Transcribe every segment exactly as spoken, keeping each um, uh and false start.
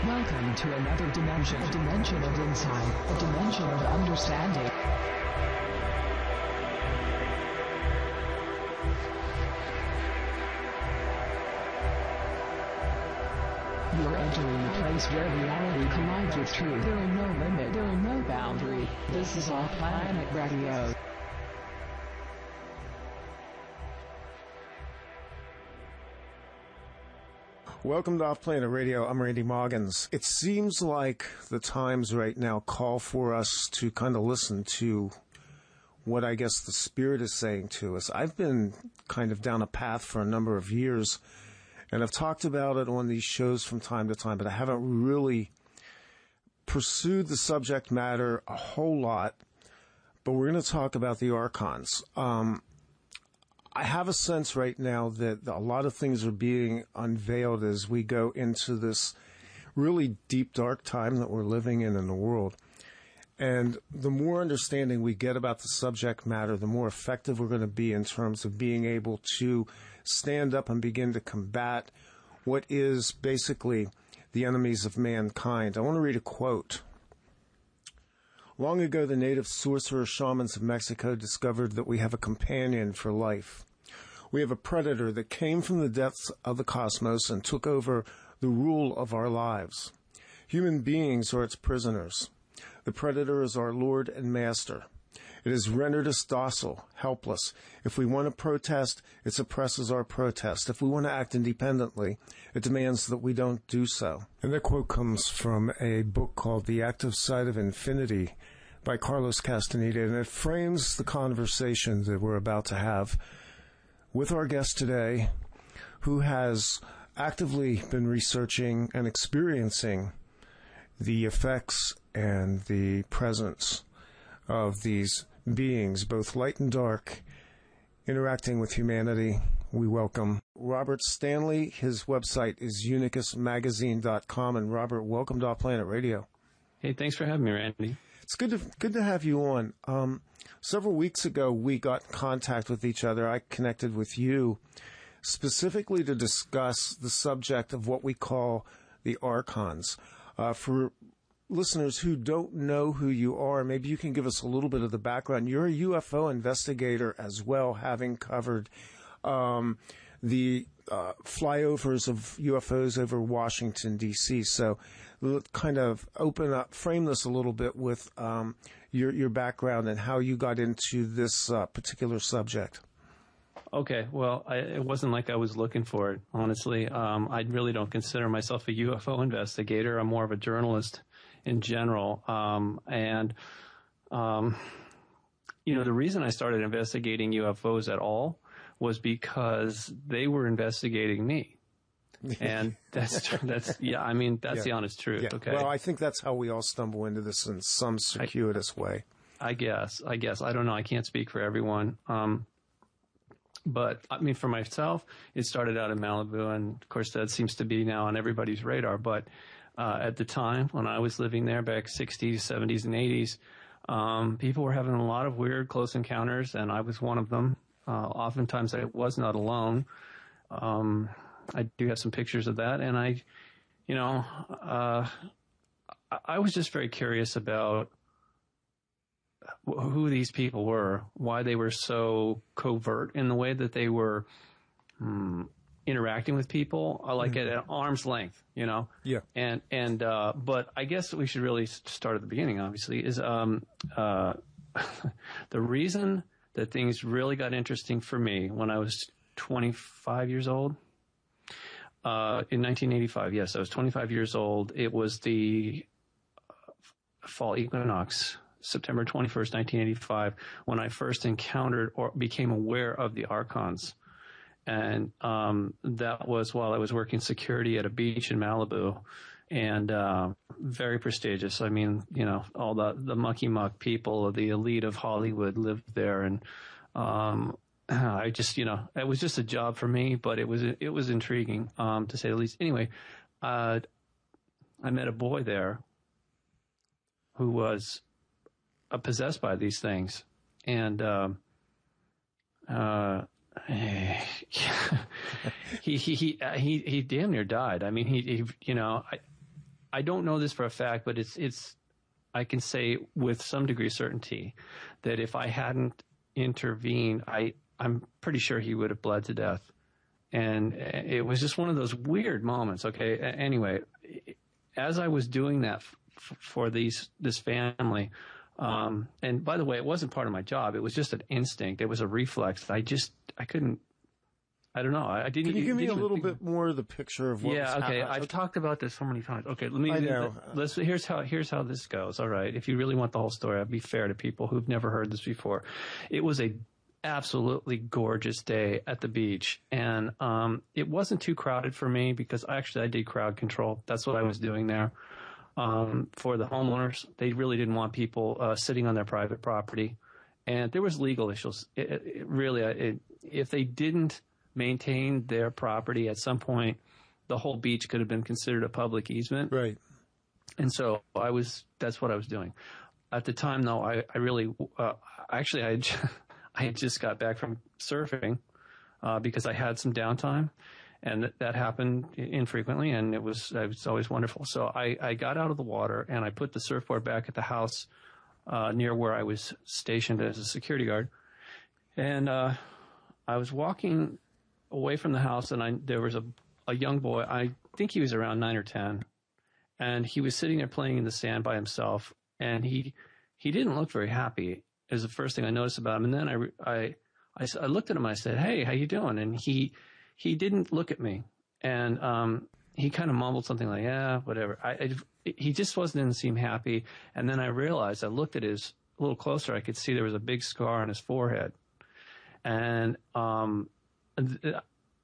Welcome to another dimension, a dimension of insight, a dimension of understanding. You're entering the place where reality collides with truth. There are no limit, there are no boundary. This is Off Planet Radio. Welcome to Off Planet Radio. I'm Randy Moggins. It seems like the times right now call for us to kind of listen to what I guess the Spirit is saying to us. I've been kind of down a path for a number of years, and I've talked about it on these shows from time to time, but I haven't really pursued the subject matter a whole lot. But we're going to talk about the Archons. Um, I have a sense right now that a lot of things are being unveiled as we go into this really deep, dark time that we're living in in the world. And the more understanding we get about the subject matter, the more effective we're going to be in terms of being able to stand up and begin to combat what is basically the enemies of mankind. I want to read a quote. Long ago, the native sorcerer shamans of Mexico discovered that we have a companion for life. We have a predator that came from the depths of the cosmos and took over the rule of our lives. Human beings are its prisoners. The predator is our lord and master. It has rendered us docile, helpless. If we want to protest, it suppresses our protest. If we want to act independently, it demands that we don't do so. And that quote comes from a book called The Active Side of Infinity by Carlos Castaneda, and it frames the conversation that we're about to have with our guest today, who has actively been researching and experiencing the effects and the presence of these beings, both light and dark, interacting with humanity. We welcome Robert Stanley. His website is unicus magazine dot com. And Robert, welcome to Off Planet Radio. Hey, thanks for having me, Randy. It's good to good to have you on. Um, several weeks ago, we got in contact with each other. I connected with you specifically to discuss the subject of what we call the Archons. Uh, for listeners who don't know who you are, maybe you can give us a little bit of the background. You're a U F O investigator as well, having covered um, the uh, flyovers of U F Os over Washington, D C So kind of open up, frame this a little bit with um, your, your background and how you got into this uh, particular subject. Okay, well, I, it wasn't like I was looking for it, honestly. Um, I really don't consider myself a U F O investigator. I'm more of a journalist in general. Um, and, um, you know, the reason I started investigating U F Os at all was because they were investigating me. And that's, that's, yeah, I mean, that's yeah. the honest truth. Yeah. Okay. Well, I think that's how we all stumble into this in some circuitous I, way. I guess, I guess. I don't know. I can't speak for everyone. Um, But, I mean, for myself, it started out in Malibu, and, of course, that seems to be now on everybody's radar. But uh at the time, when I was living there back sixties, seventies, and eighties, um people were having a lot of weird close encounters, and I was one of them. Uh oftentimes, I was not alone. Um I do have some pictures of that, and I, you know, uh I, I was just very curious about who these people were, why they were so covert in the way that they were um, interacting with people, uh, like mm-hmm. at, at arm's length, you know? Yeah. And, and, uh, but I guess we should really start at the beginning, obviously, is, um, uh, the reason that things really got interesting for me when I was twenty-five years old, uh, in nineteen eighty-five, yes, I was twenty-five years old. It was the uh, fall equinox, September twenty-first, nineteen eighty-five, when I first encountered or became aware of the Archons. And um that was while I was working security at a beach in Malibu, and uh very prestigious. I mean, you know, all the the mucky muck people, the elite of Hollywood lived there, and um I just, you know, it was just a job for me, but it was it was intriguing, um to say the least. Anyway, uh I met a boy there who was uh, possessed by these things, and um uh he he he uh, he he damn near died. I mean, he, he you know, I I don't know this for a fact, but it's it's I can say with some degree of certainty that if I hadn't intervened, I I'm pretty sure he would have bled to death. And it was just one of those weird moments. Okay. Anyway, as I was doing that f- for these this family, um, and by the way, it wasn't part of my job. It was just an instinct. It was a reflex. I just I couldn't. I don't know. I didn't. Can you give me a little think, bit more of the picture of what? Yeah. Was okay. happening? I've talked about this so many times. Okay. Let me. I know. Let's. Here's how. Here's how this goes. All right. If you really want the whole story, I'll be fair to people who've never heard this before. It was a absolutely gorgeous day at the beach, and um, it wasn't too crowded for me because actually I did crowd control. That's what I was doing there um, for the homeowners. They really didn't want people uh, sitting on their private property, and there was legal issues. It, it really, it, if they didn't maintain their property at some point, the whole beach could have been considered a public easement. Right. And so I was. That's what I was doing at the time. Though I, I really, uh, actually, I. I had just got back from surfing uh, because I had some downtime, and th- that happened infrequently, and it was it was always wonderful. So I, I got out of the water, and I put the surfboard back at the house uh, near where I was stationed as a security guard, and uh, I was walking away from the house, and I there was a, a young boy. I think he was around nine or ten, and he was sitting there playing in the sand by himself, and he he didn't look very happy. Is the first thing I noticed about him. And then I, I, I, I looked at him, I said, "Hey, how you doing?" And he, he didn't look at me. And, um, he kind of mumbled something like, "Yeah, whatever." I, I, he just wasn't, didn't seem happy. And then I realized, I looked at his a little closer. I could see there was a big scar on his forehead. And, um, I,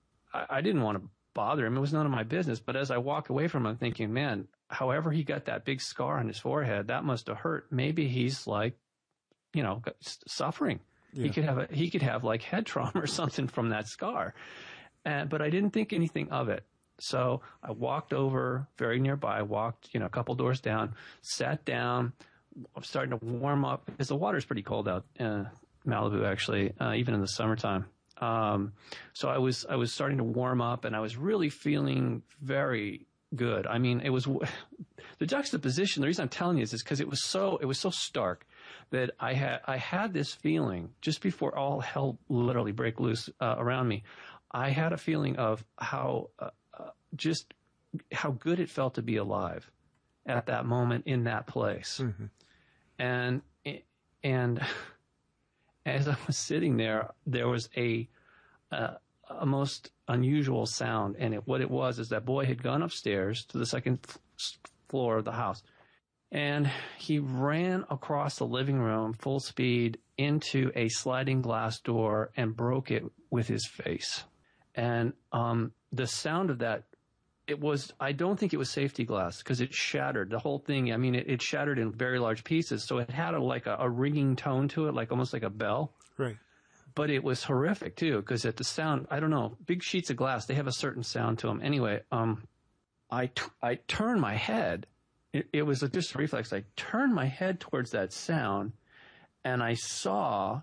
I didn't want to bother him. It was none of my business. But as I walked away from him, I'm thinking, man, however he got that big scar on his forehead, that must have hurt. Maybe he's like, you know, suffering. Yeah. He could have a, he could have like head trauma or something from that scar. And, but I didn't think anything of it. So I walked over very nearby, walked, you know, a couple doors down, sat down. I'm starting to warm up because the water's pretty cold out in Malibu, actually, uh, even in the summertime. Um, so I was, I was starting to warm up, and I was really feeling very good. I mean, it was the juxtaposition. The reason I'm telling you this is because it was so, it was so stark that I had, I had this feeling just before all hell literally break loose uh, around me. I had a feeling of how, uh, uh, just how good it felt to be alive at that moment in that place. Mm-hmm. And, and as I was sitting there, there was a, uh, a most unusual sound. And it, what it was is that boy had gone upstairs to the second f- floor of the house. And he ran across the living room full speed into a sliding glass door and broke it with his face. And um, the sound of that, it was, I don't think it was safety glass because it shattered. The whole thing, I mean, it, it shattered in very large pieces. So it had a, like a, a ringing tone to it, like almost like a bell. Right. But it was horrific, too, because at the sound, I don't know, big sheets of glass, they have a certain sound to them. Anyway, um, I, t- I turned my head. It, it was a, just a reflex. I turned my head towards that sound, and I saw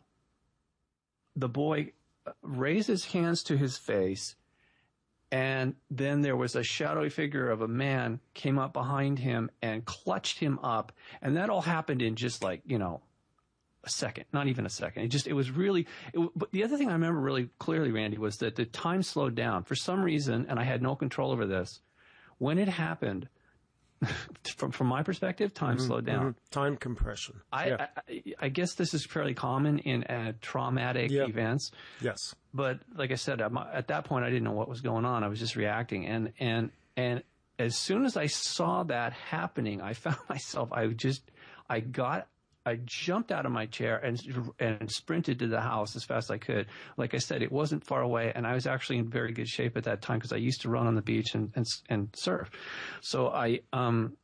the boy raise his hands to his face, and then there was a shadowy figure of a man came up behind him and clutched him up, and that all happened in just like, you know, a second, not even a second. It just, it was really, it, but the other thing I remember really clearly, Randy, was that the time slowed down for some reason, and I had no control over this. When it happened, from from my perspective, time mm-hmm, slowed down. Mm-hmm. Time compression. I, yeah. I I guess this is fairly common in uh, traumatic yep. events. Yes. But like I said, at that point, I didn't know what was going on. I was just reacting, and and and as soon as I saw that happening, I found myself. I just I got. I jumped out of my chair and and sprinted to the house as fast as I could. Like I said, it wasn't far away, and I was actually in very good shape at that time because I used to run on the beach and and, and surf. So I um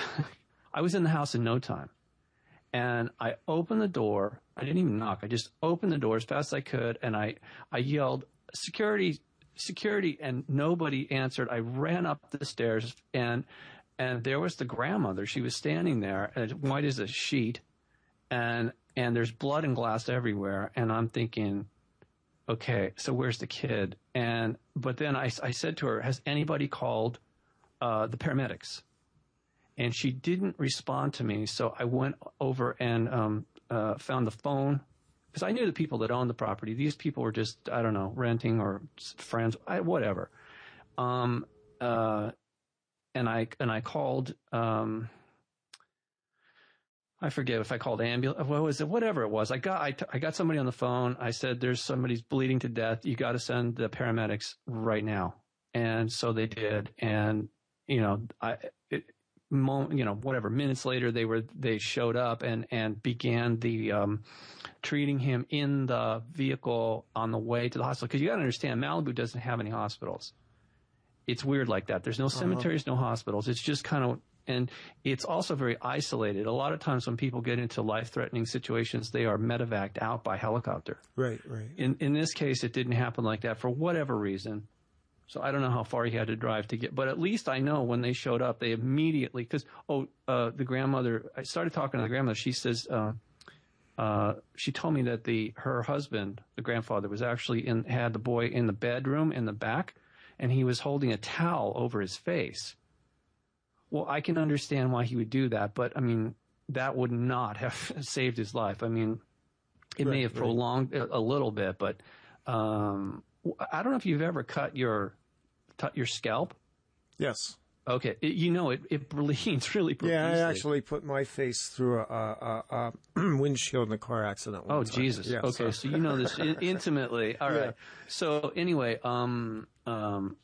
I was in the house in no time, and I opened the door. I didn't even knock. I just opened the door as fast as I could, and I I yelled, "Security, security!" and nobody answered. I ran up the stairs, and and there was the grandmother. She was standing there, as white as a sheet. And, and there's blood and glass everywhere. And I'm thinking, okay, so where's the kid? And, but then I, I said to her, has anybody called, uh, the paramedics? and she didn't respond to me. So I went over and um, uh, found the phone, because I knew the people that owned the property. These people were just, I don't know, renting or friends, I, whatever. Um, uh, and I and I called. Um, I forget if I called ambulance. What was it? Whatever it was. I got I, t- I got somebody on the phone. I said, "There's somebody's bleeding to death. You got to send the paramedics right now." And so they did. And you know, I, it, mo- you know, whatever. Minutes later, they were they showed up and and began the um, treating him in the vehicle on the way to the hospital. Because you got to understand, Malibu doesn't have any hospitals. It's weird like that. There's no cemeteries, uh-huh. no hospitals. It's just kind of. And it's also very isolated. A lot of times when people get into life-threatening situations, they are medevaced out by helicopter. Right, right. In in this case, it didn't happen like that for whatever reason. So I don't know how far he had to drive to get, but at least I know when they showed up, they immediately, because, oh, uh, the grandmother, I started talking to the grandmother. She says, uh, uh, she told me that the her husband, the grandfather, was actually in, had the boy in the bedroom in the back, and he was holding a towel over his face. Well, I can understand why he would do that, but I mean, that would not have saved his life. I mean, it right, may have prolonged right. a, a little bit, but um, I don't know if you've ever cut your cut your scalp. Yes. Okay. It, you know, it, it bleeds really profusely. Yeah, I actually put my face through a, a, a windshield in a car accident. One oh, time. Jesus. Yeah, okay, so. so you know this in, intimately. All right. Yeah. So anyway, um, um,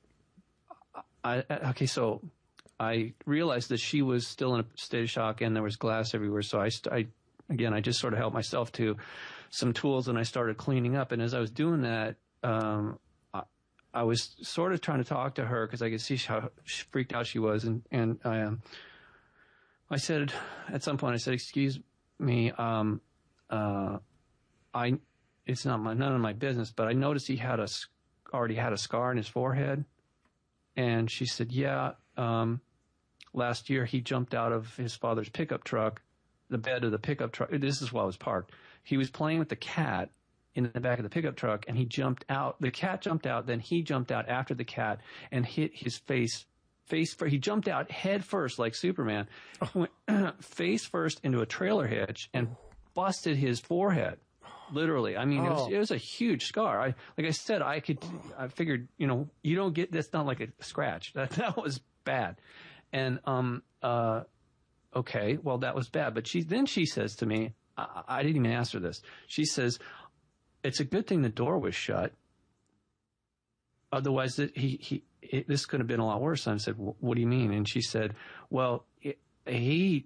I, okay, so I realized that she was still in a state of shock and there was glass everywhere. So I, I again, I just sort of helped myself to some tools and I started cleaning up. And as I was doing that, um, I, I was sort of trying to talk to her because I could see how freaked out she was. And, and I, um, I said, at some point, I said, excuse me, um, uh, I, it's not my, none of my business, but I noticed he had a, already had a scar on his forehead. And she said, yeah, um, last year, he jumped out of his father's pickup truck, the bed of the pickup truck. This is while I was parked. He was playing with the cat in the back of the pickup truck, and he jumped out. The cat jumped out, then he jumped out after the cat and hit his face. Face first. He jumped out head first like Superman, went face first into a trailer hitch and busted his forehead. Literally. I mean, oh. it, was, it was a huge scar. I, like I said, I could, I figured, you know, you don't get, that's not like a scratch. That, that was bad. And, um, uh, okay, well, that was bad. But she, then she says to me, I, I didn't even ask her this. She says, it's a good thing the door was shut. Otherwise, it, he, he, it, this could have been a lot worse. And I said, what do you mean? And she said, well, it, he,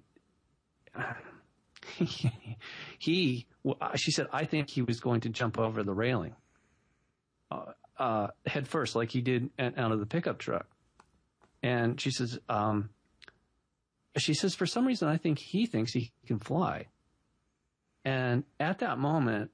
he, he, she said, I think he was going to jump over the railing, uh, uh, head first, like he did out of the pickup truck. And she says, um, she says, for some reason, I think he thinks he can fly. And at that moment,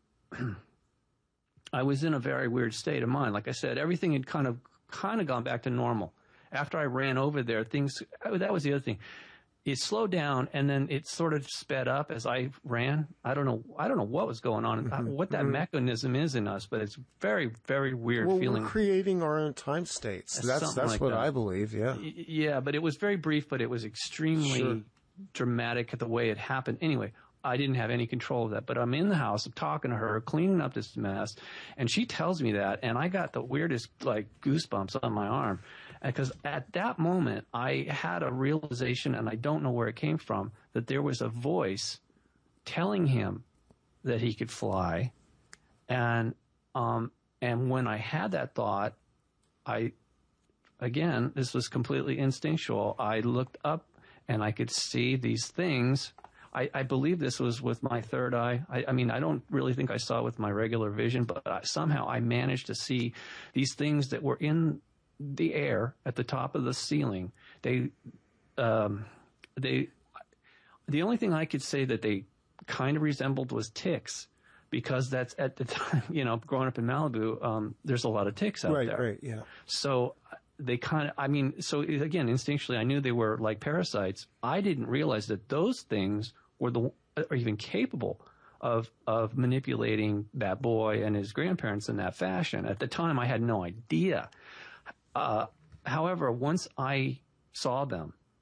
I was in a very weird state of mind. Like I said, everything had kind of, kind of gone back to normal. After I ran over there, things, that was the other thing. It slowed down and then it sort of sped up as I ran. I don't know. I don't know what was going on, mm-hmm. what that mm-hmm. mechanism is in us, but it's very, very weird well, feeling. We're creating our own time states. That's that's like what that. I believe. Yeah. Yeah, but it was very brief, but it was extremely sure. dramatic the way it happened. Anyway, I didn't have any control of that, but I'm in the house, I'm talking to her, cleaning up this mess, and she tells me that, and I got the weirdest like goosebumps on my arm. Because at that moment, I had a realization, and I don't know where it came from, that there was a voice telling him that he could fly. And um, and when I had that thought, I, again, this was completely instinctual. I looked up, and I could see these things. I, I believe this was with my third eye. I, I mean, I don't really think I saw it with my regular vision, but I, somehow I managed to see these things that were in the air at the top of the ceiling. They, um, they, the only thing I could say that they kind of resembled was ticks, because that's at the time, you know, growing up in Malibu, um, there's a lot of ticks out right, there. Right, yeah. So they kind of, I mean, so again, instinctually, I knew they were like parasites. I didn't realize that those things were the, are even capable of, of manipulating that boy and his grandparents in that fashion. At the time, I had no idea. Uh, however, once I saw them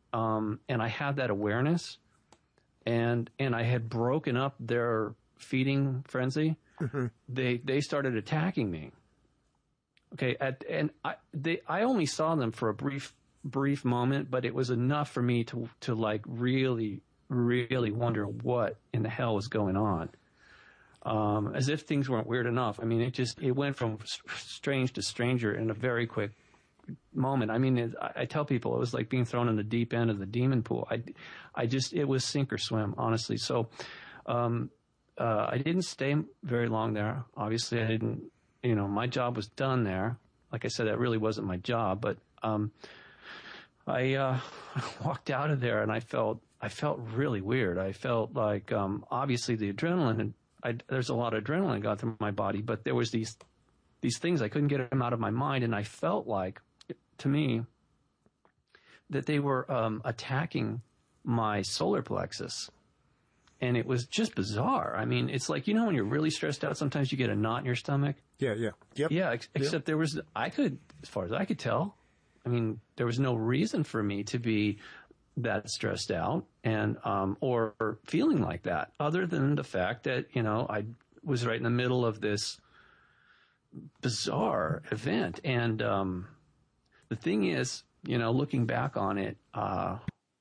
um, and I had that awareness, and and I had broken up their feeding frenzy. Mm-hmm. They they started attacking me. Okay, at, and I they I only saw them for a brief brief moment, but it was enough for me to to like really really wonder what in the hell was going on. Um, as if things weren't weird enough. I mean, it just it went from strange to stranger in a very quick moment. I mean, it, I, I tell people it was like being thrown in the deep end of the demon pool. I, I just it was sink or swim, honestly. So, um, uh, I didn't stay very long there. Obviously, I didn't. You know, my job was done there. Like I said, that really wasn't my job. But um, I uh, walked out of there, and I felt I felt really weird. I felt like um, obviously the adrenaline and I, there's a lot of adrenaline got through my body, but there was these these things I couldn't get them out of my mind, and I felt like, to me, that they were um, attacking my solar plexus, and it was just bizarre. I mean, it's like, you know when you're really stressed out, sometimes you get a knot in your stomach. Yeah, yeah, yep. Yeah, ex- yep. except there was I could, as far as I could tell, I mean, there was no reason for me to be that stressed out and um or feeling like that, other than the fact that, you know, I was right in the middle of this bizarre event. And um the thing is, you know, looking back on it, uh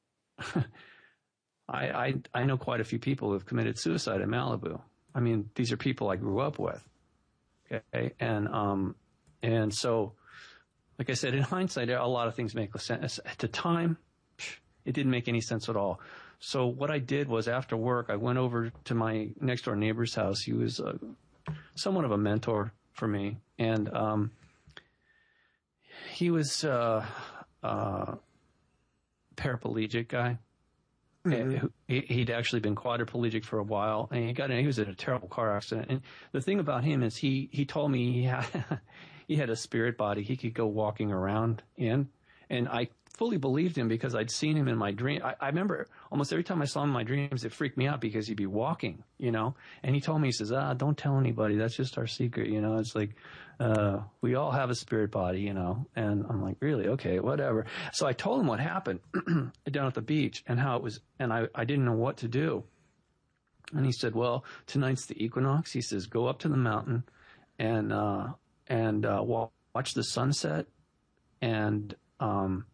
I, I I know quite a few people who have committed suicide in Malibu. I mean, these are people I grew up with. Okay, and um and so, like I said, in hindsight, a lot of things make sense. At the time, it didn't make any sense at all. So what I did was, after work, I went over to my next door neighbor's house. He was uh, somewhat of a mentor for me. And um, he was uh, uh, paraplegic guy. Mm-hmm. He, he'd actually been quadriplegic for a while, and he got in, he was in a terrible car accident. And the thing about him is he, he told me he had, he had a spirit body he could go walking around in. And I fully believed him because I'd seen him in my dream. I, I remember almost every time I saw him in my dreams, it freaked me out because he'd be walking, you know. And he told me, he says, ah, don't tell anybody. That's just our secret, you know. It's like, uh, we all have a spirit body, you know. And I'm like, really? Okay, whatever. So I told him what happened down at the beach and how it was, and I, I didn't know what to do. And he said, well, tonight's the equinox. He says, go up to the mountain and, uh, and, uh, watch the sunset, and, um,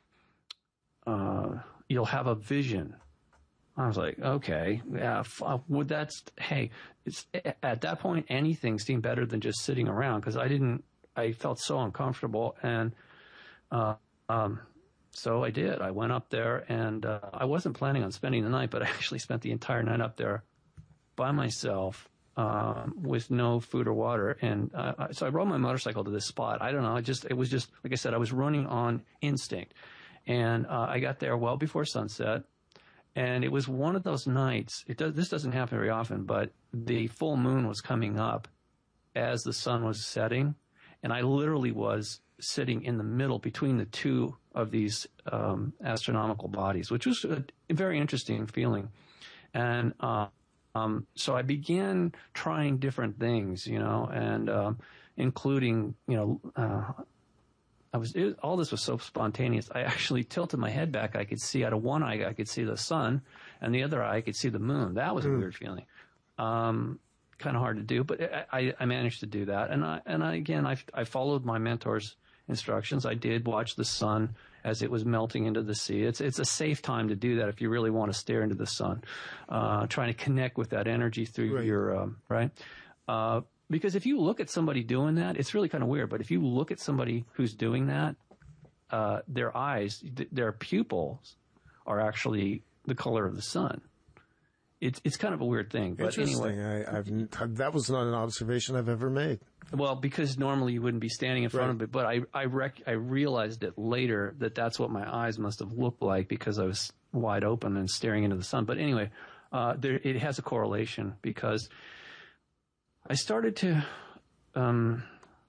Uh, you'll have a vision. I was like, okay, yeah, f- would that's, hey, it's at that point, anything seemed better than just sitting around, because I didn't, I felt so uncomfortable. And, uh, um, so I did, I went up there, and, uh, I wasn't planning on spending the night, but I actually spent the entire night up there by myself, um, with no food or water. And, uh, so I rode my motorcycle to this spot. I don't know. I just, it was just, like I said, I was running on instinct. And uh, I got there well before sunset, and it was one of those nights. It does, this doesn't happen very often, but the full moon was coming up as the sun was setting, and I literally was sitting in the middle between the two of these um, astronomical bodies, which was a, a very interesting feeling. And uh, um, so I began trying different things, you know, and um, including, you know. Uh, I was, it, all this was so spontaneous. I actually tilted my head back. I could see out of one eye, I could see the sun, and the other eye, I could see the moon. That was mm. a weird feeling. Um, kind of hard to do, but I, I managed to do that. And I, and I, again, I, I followed my mentor's instructions. I did watch the sun as it was melting into the sea. It's, it's a safe time to do that if you really want to stare into the sun, uh, trying to connect with that energy through right. your, um, right. Uh, Because if you look at somebody doing that, it's really kind of weird. But if you look at somebody who's doing that, uh, their eyes, th- their pupils are actually the color of the sun. It's it's kind of a weird thing. But Interesting. Anyway, I, I've that was not an observation I've ever made. Well, because normally you wouldn't be standing in front right. of it. But I I, rec- I realized it later that that's what my eyes must have looked like, because I was wide open and staring into the sun. But anyway, uh, there it has a correlation, because I started to um,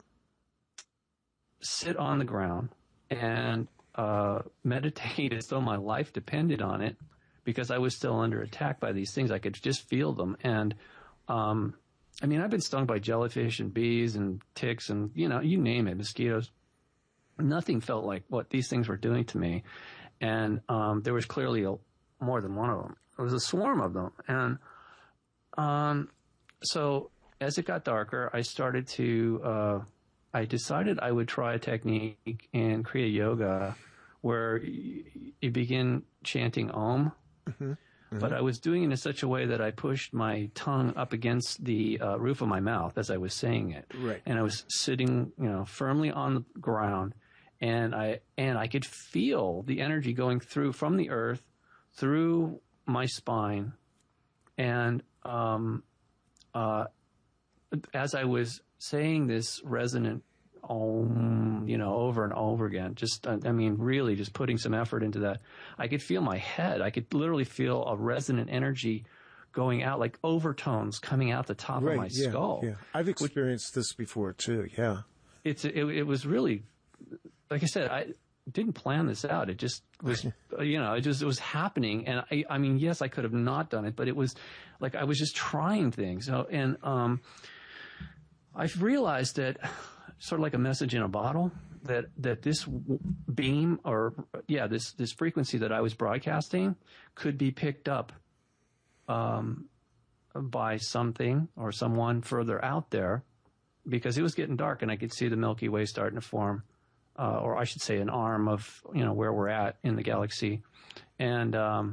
sit on the ground and uh, meditate as though my life depended on it, because I was still under attack by these things. I could just feel them. And, um, I mean, I've been stung by jellyfish and bees and ticks and, you know, you name it, mosquitoes. Nothing felt like what these things were doing to me. and um, there was clearly a, more than one of them. It was a swarm of them, and um, so as it got darker, I started to. Uh, I decided I would try a technique in Kriya Yoga where you begin chanting Om. Mm-hmm. Mm-hmm. But I was doing it in such a way that I pushed my tongue up against the uh, roof of my mouth as I was saying it. Right. And I was sitting, you know, firmly on the ground, and I and I could feel the energy going through from the earth through my spine, and um, uh, as I was saying this resonant Om, you know, over and over again. Just, I mean, really just putting some effort into that. I could feel my head. I could literally feel a resonant energy going out, like overtones coming out the top right, of my yeah, skull. Yeah, I've experienced Which, this before too. Yeah, it's it, it was really, like I said, I didn't plan this out. It just was, you know, it just it was happening. And I, I mean, yes, I could have not done it, but it was like I was just trying things. So, and um, I've realized that. Sort of like a message in a bottle, that, that this beam or, yeah, this, this frequency that I was broadcasting could be picked up um, by something or someone further out there, because it was getting dark and I could see the Milky Way starting to form, uh, or I should say an arm of, you know, where we're at in the galaxy. And um,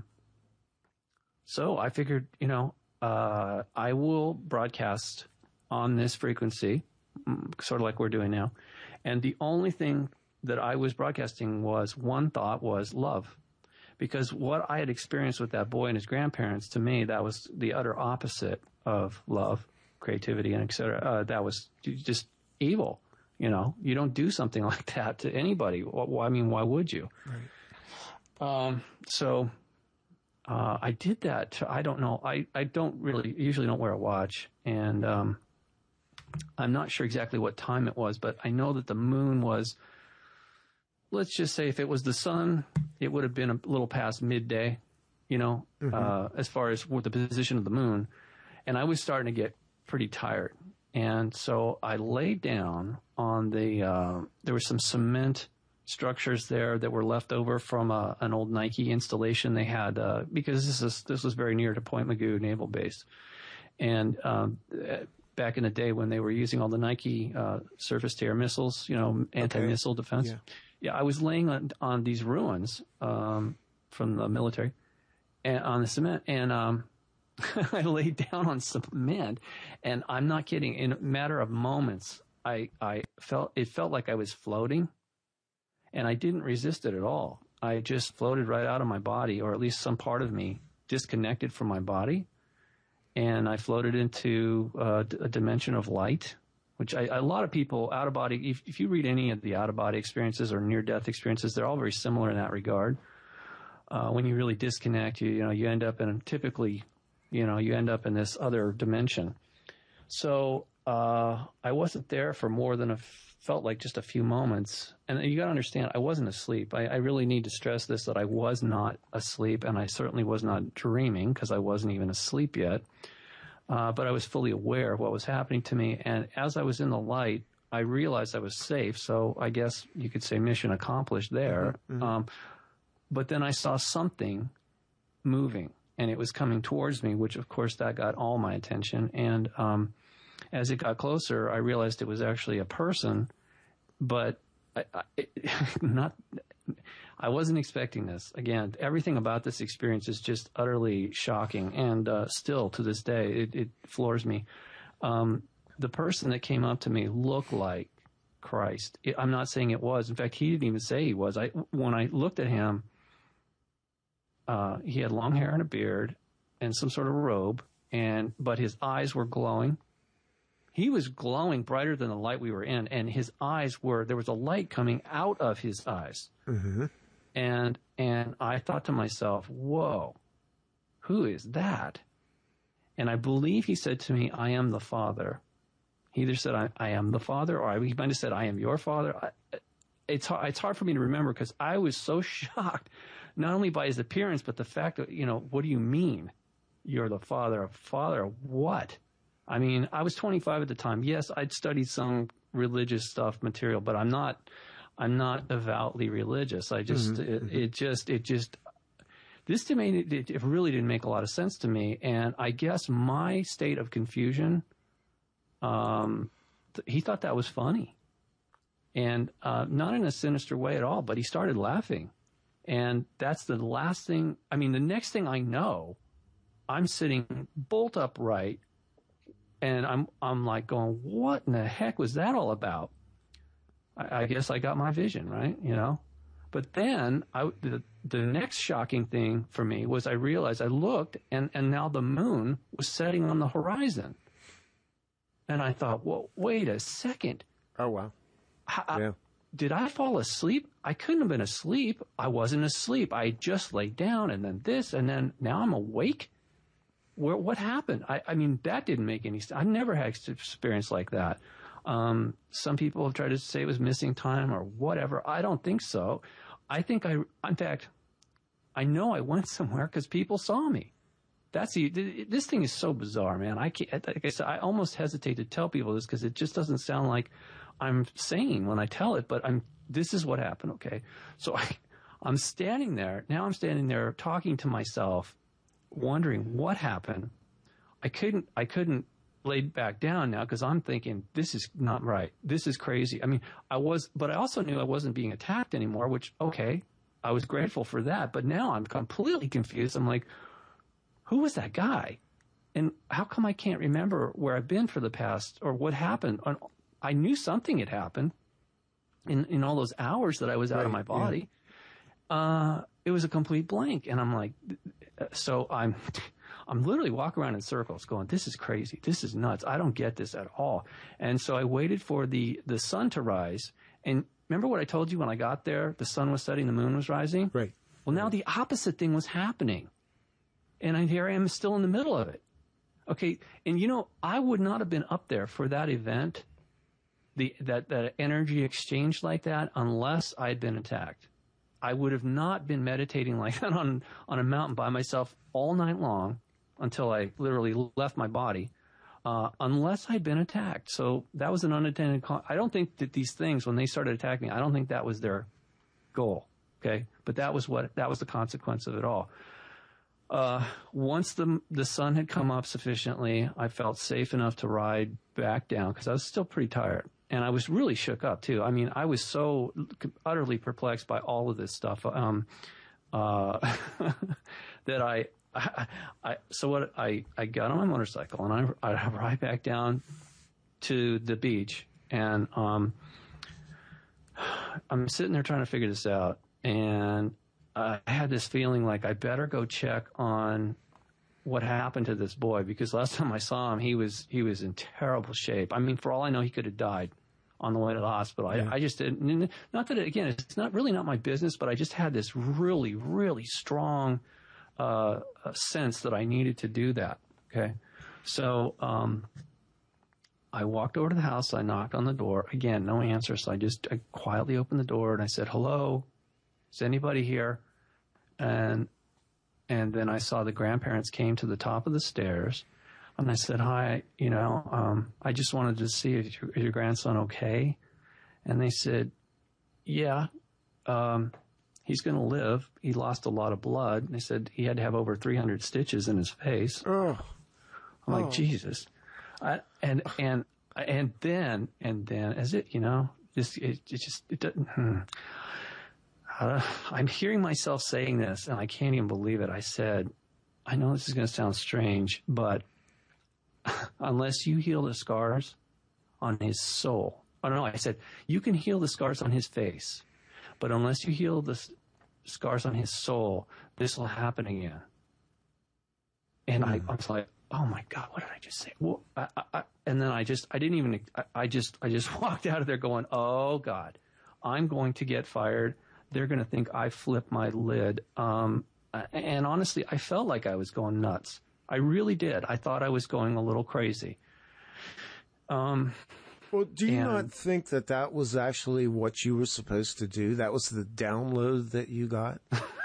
so I figured, you know, uh, I will broadcast on this frequency, sort of like we're doing now. And the only thing that I was broadcasting was one thought was love. Because what I had experienced with that boy and his grandparents, to me, that was the utter opposite of love, creativity, and et cetera. Uh, that was just evil. You know, you don't do something like that to anybody. Well, I mean, why would you? Right. Um, so uh, I did that. To, I don't know. I, I don't really, usually don't wear a watch. And um I'm not sure exactly what time it was, but I know that the moon was, let's just say if it was the sun, it would have been a little past midday, you know, mm-hmm. uh, as far as the position of the moon. And I was starting to get pretty tired. And so I laid down on the, uh, there were some cement structures there that were left over from a, an old Nike installation they had, uh, because this is, this was very near to Point Mugu Naval Base. And, um, back in the day when they were using all the Nike uh, surface-to-air missiles, you know, anti-missile okay. defense. Yeah. yeah, I was laying on, on these ruins um, from the military and on the cement, and um, I laid down on cement, and I'm not kidding. In a matter of moments, I I felt it felt like I was floating, and I didn't resist it at all. I just floated right out of my body, or at least some part of me disconnected from my body. And I floated into uh, a dimension of light, which I, a lot of people out of body, if, if you read any of the out of body experiences or near death experiences, they're all very similar in that regard. Uh, when you really disconnect, you, you know, you end up in typically, you know, you end up in this other dimension. So uh, I wasn't there for more than a, felt like just a few moments. And you got to understand, I wasn't asleep. I, I really need to stress this, that I was not asleep, and I certainly was not dreaming, because I wasn't even asleep yet. Uh, but I was fully aware of what was happening to me. And as I was in the light, I realized I was safe. So I guess you could say mission accomplished there. Mm-hmm, mm-hmm. Um, but then I saw something moving, and it was coming towards me, which of course that got all my attention. And um, as it got closer, I realized it was actually a person, but I, I, it, not. I wasn't expecting this. Again, everything about this experience is just utterly shocking, and uh, still to this day, it, it floors me. Um, the person that came up to me looked like Christ. It, I'm not saying it was. In fact, he didn't even say he was. I when I looked at him, uh, he had long hair and a beard and some sort of robe, and but his eyes were glowing. He was glowing brighter than the light we were in, and his eyes were, there was a light coming out of his eyes. Mm-hmm. And and I thought to myself, whoa, who is that? And I believe he said to me, I am the Father. He either said, I, I am the Father, or he might have said, I am your Father. I, it's, hard, it's hard for me to remember, because I was so shocked, not only by his appearance, but the fact that, you know, what do you mean? You're the Father of Father? What? I mean, I was twenty-five at the time. Yes, I'd studied some religious stuff, material, but I'm not, I'm not devoutly religious. I just, mm-hmm. it, it just, it just, this to me, it, it really didn't make a lot of sense to me. And I guess my state of confusion, um, th- he thought that was funny. And, uh, not in a sinister way at all, but he started laughing. And that's the last thing, I mean, the next thing I know, I'm sitting bolt upright and I'm, I'm like going, what in the heck was that all about? I, I guess I got my vision, right? You know, but then I, the, the next shocking thing for me was I realized I looked and, and now the moon was setting on the horizon. And I thought, well, wait a second. Oh, wow. I, yeah. Did I fall asleep? I couldn't have been asleep. I wasn't asleep. I just laid down and then this and then now I'm awake. Where, what happened? I, I mean, that didn't make any sense. I never had an experience like that. Um, some people have tried to say it was missing time or whatever. I don't think so. I think I, in fact, I know I went somewhere because people saw me. That's the, this thing is so bizarre, man. I can't, like I said, I almost hesitate to tell people this because it just doesn't sound like I'm sane when I tell it, but I'm, this is what happened. Okay. So I, I'm standing there. Now I'm standing there talking to myself, wondering what happened. I couldn't, I couldn't lay back down now because I'm thinking this is not right. This is crazy. I mean, I was, but I also knew I wasn't being attacked anymore, which, okay, I was grateful for that. But now I'm completely confused. I'm like, who was that guy? And how come I can't remember where I've been for the past or what happened? I knew something had happened in, in all those hours that I was out right, of my body. Yeah. Uh, it was a complete blank. And I'm like, so I'm, I'm literally walking around in circles going, this is crazy. This is nuts. I don't get this at all. And so I waited for the, the sun to rise. And remember what I told you when I got there, the sun was setting, the moon was rising? Right. Well, now the opposite thing was happening. And I, here I am still in the middle of it. Okay. And you know, I would not have been up there for that event, the, that, that energy exchange like that, unless I had been attacked. I would have not been meditating like that on, on a mountain by myself all night long until I literally left my body, uh, unless I'd been attacked. So that was an unintended con- I don't think that these things, when they started attacking me, I don't think that was their goal. Okay. But that was what, that was the consequence of it all. Uh, once the, the sun had come up sufficiently, I felt safe enough to ride back down because I was still pretty tired. And I was really shook up too. I mean, I was so utterly perplexed by all of this stuff, um, uh, that I, I, I, so what I, I got on my motorcycle and I, I ride back down to the beach and, um, I'm sitting there trying to figure this out. And I had this feeling like I better go check on what happened to this boy, because last time I saw him, he was, he was in terrible shape. I mean, for all I know, he could have died on the way to the hospital. Yeah. I, I just didn't, not that, it, again, it's not really not my business, but I just had this really, really strong, uh, sense that I needed to do that. Okay. So, um, I walked over to the house. I knocked on the door. Again, no answer. So I just I quietly opened the door and I said, hello, is anybody here? And, and then I saw the grandparents came to the top of the stairs and I said, hi, you know, um, I just wanted to see, is your, is your grandson okay? And they said, yeah, um, he's going to live. He lost a lot of blood. And they said he had to have over three hundred stitches in his face. Oh. I'm like, oh. Jesus. I, and, and, and then, and then as it, you know, just, it, it just, it doesn't, hmm. Uh, I'm hearing myself saying this, and I can't even believe it. I said, I know this is going to sound strange, but unless you heal the scars on his soul, oh no, I said, you can heal the scars on his face, but unless you heal the s- scars on his soul, this will happen again. And mm. I, I was like, oh my God, what did I just say? Well, I, I, and then I just, I didn't even, I, I just, I just walked out of there going, oh God, I'm going to get fired. They're going to think I flipped my lid. Um, and honestly, I felt like I was going nuts. I really did. I thought I was going a little crazy. Um, well, do you and, not think that that was actually what you were supposed to do? That was the download that you got?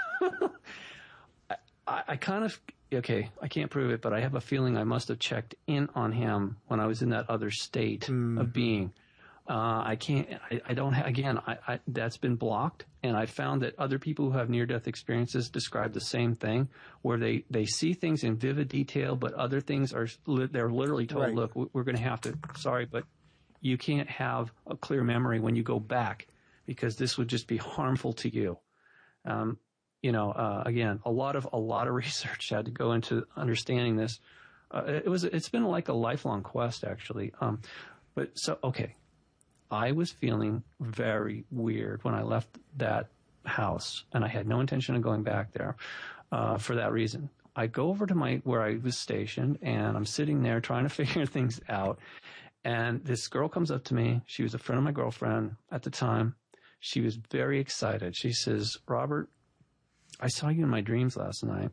I, I kind of, okay, I can't prove it, but I have a feeling I must have checked in on him when I was in that other state mm. of being. Uh, I can't, I, I don't have, again, I, I, that's been blocked. And I found that other people who have near-death experiences describe the same thing, where they, they see things in vivid detail, but other things are, they're literally told, Right. look, we're going to have to, sorry, but you can't have a clear memory when you go back, because this would just be harmful to you. Um, you know, uh, again, a lot of, a lot of research had to go into understanding this. Uh, it was, it's been like a lifelong quest, actually. Um, but so, okay. I was feeling very weird when I left that house, and I had no intention of going back there uh, for that reason. I go over to my where I was stationed, and I'm sitting there trying to figure things out. And this girl comes up to me. She was a friend of my girlfriend at the time. She was very excited. She says, "Robert, I saw you in my dreams last night."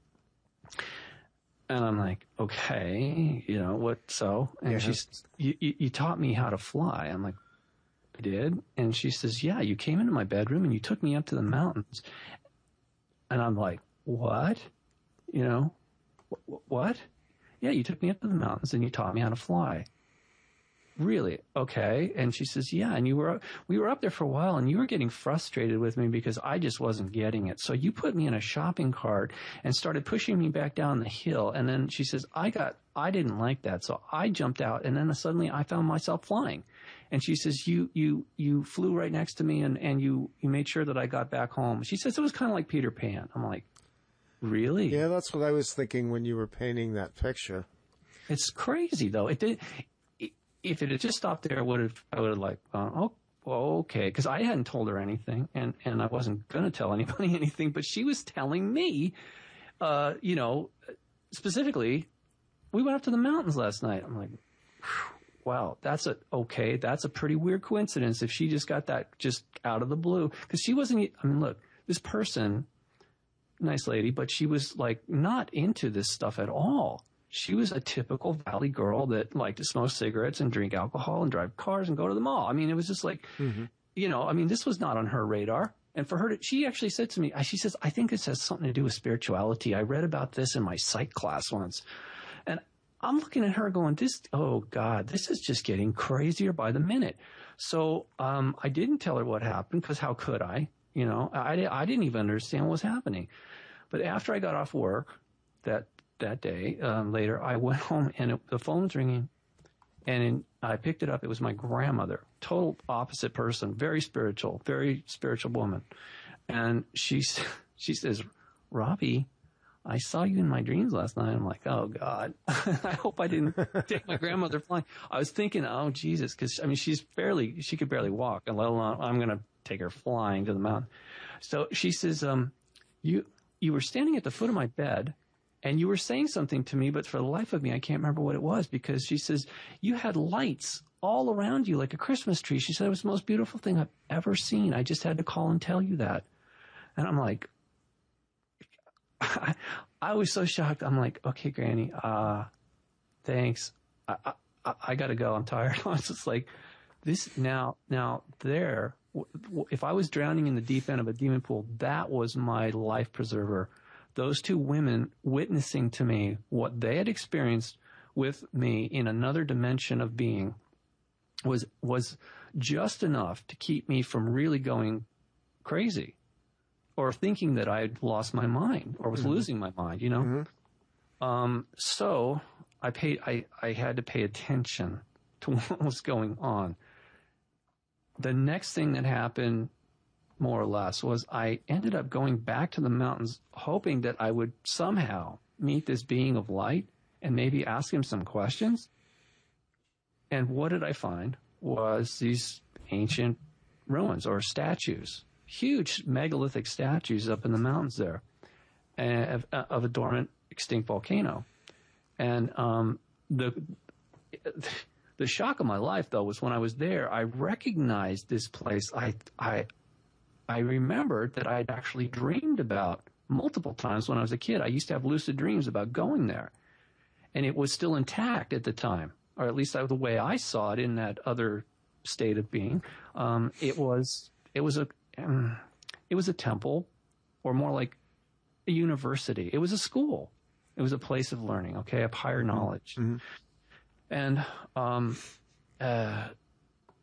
And I'm like, okay, you know, what so? And Yeah. she's, you, you, you taught me how to fly. I'm like, I did? And she says, yeah, you came into my bedroom and you took me up to the mountains. And I'm like, what? You know, wh- what? Yeah, you took me up to the mountains and you taught me how to fly. Really? Okay. And she says, yeah, and you were, we were up there for a while and you were getting frustrated with me because I just wasn't getting it. So you put me in a shopping cart and started pushing me back down the hill. And then she says, I got, I didn't like that. So I jumped out and then suddenly I found myself flying. And she says, you, you, you flew right next to me and, and you, you made sure that I got back home. She says it was kind of like Peter Pan. I'm like, really? Yeah, that's what I was thinking when you were painting that picture. It's crazy though. It did. If it had just stopped there, I would have, I would have like, uh, oh, well, okay. Because I hadn't told her anything, and, and I wasn't going to tell anybody anything, but she was telling me, uh, you know, specifically, we went up to the mountains last night. I'm like, wow, that's a, okay, that's a pretty weird coincidence if she just got that just out of the blue. Because she wasn't, I mean, look, this person, nice lady, but she was like not into this stuff at all. She was a typical Valley girl that liked to smoke cigarettes and drink alcohol and drive cars and go to the mall. I mean, it was just like, mm-hmm. you know, I mean, this was not on her radar. And for her to, she actually said to me, she says, I think this has something to do with spirituality. I read about this in my psych class once. And I'm looking at her going, this, oh God, this is just getting crazier by the minute. So, um, I didn't tell her what happened because how could I, you know, I, I didn't even understand what was happening. But after I got off work that, that day, um, later, I went home and it, the phone was ringing and in, I picked it up. It was my grandmother, total opposite person, very spiritual, very spiritual woman. And she, she says, Robbie, I saw you in my dreams last night. I'm like, oh God, I hope I didn't take my grandmother flying. I was thinking, oh Jesus, cause I mean, she's barely, she could barely walk, and let alone I'm going to take her flying to the mountain. So she says, um, you, you were standing at the foot of my bed and you were saying something to me, but for the life of me, I can't remember what it was, because she says, you had lights all around you like a Christmas tree. She said, it was the most beautiful thing I've ever seen. I just had to call and tell you that. And I'm like, I, I was so shocked. I'm like, okay, Granny, uh, thanks. I, I, I gotta go. I'm tired. I was just like, this now, now there, w- w- if I was drowning in the deep end of a demon pool, that was my life preserver. Those two women witnessing to me what they had experienced with me in another dimension of being was, was just enough to keep me from really going crazy or thinking that I had lost my mind or was mm-hmm. losing my mind, you know? Mm-hmm. Um, so I paid, I, I had to pay attention to what was going on. The next thing that happened, more or less, was I ended up going back to the mountains hoping that I would somehow meet this being of light and maybe ask him some questions. And what did I find was these ancient ruins or statues, huge megalithic statues up in the mountains there of, of a dormant extinct volcano. And um, the the shock of my life, though, was when I was there, I recognized this place. I I I remembered that I had actually dreamed about multiple times when I was a kid. I used to have lucid dreams about going there. And it was still intact at the time, or at least the way I saw it in that other state of being. Um, it was it was a um, it was a temple, or more like a university. It was a school. It was a place of learning, okay, of higher knowledge. Mm-hmm. And um, uh,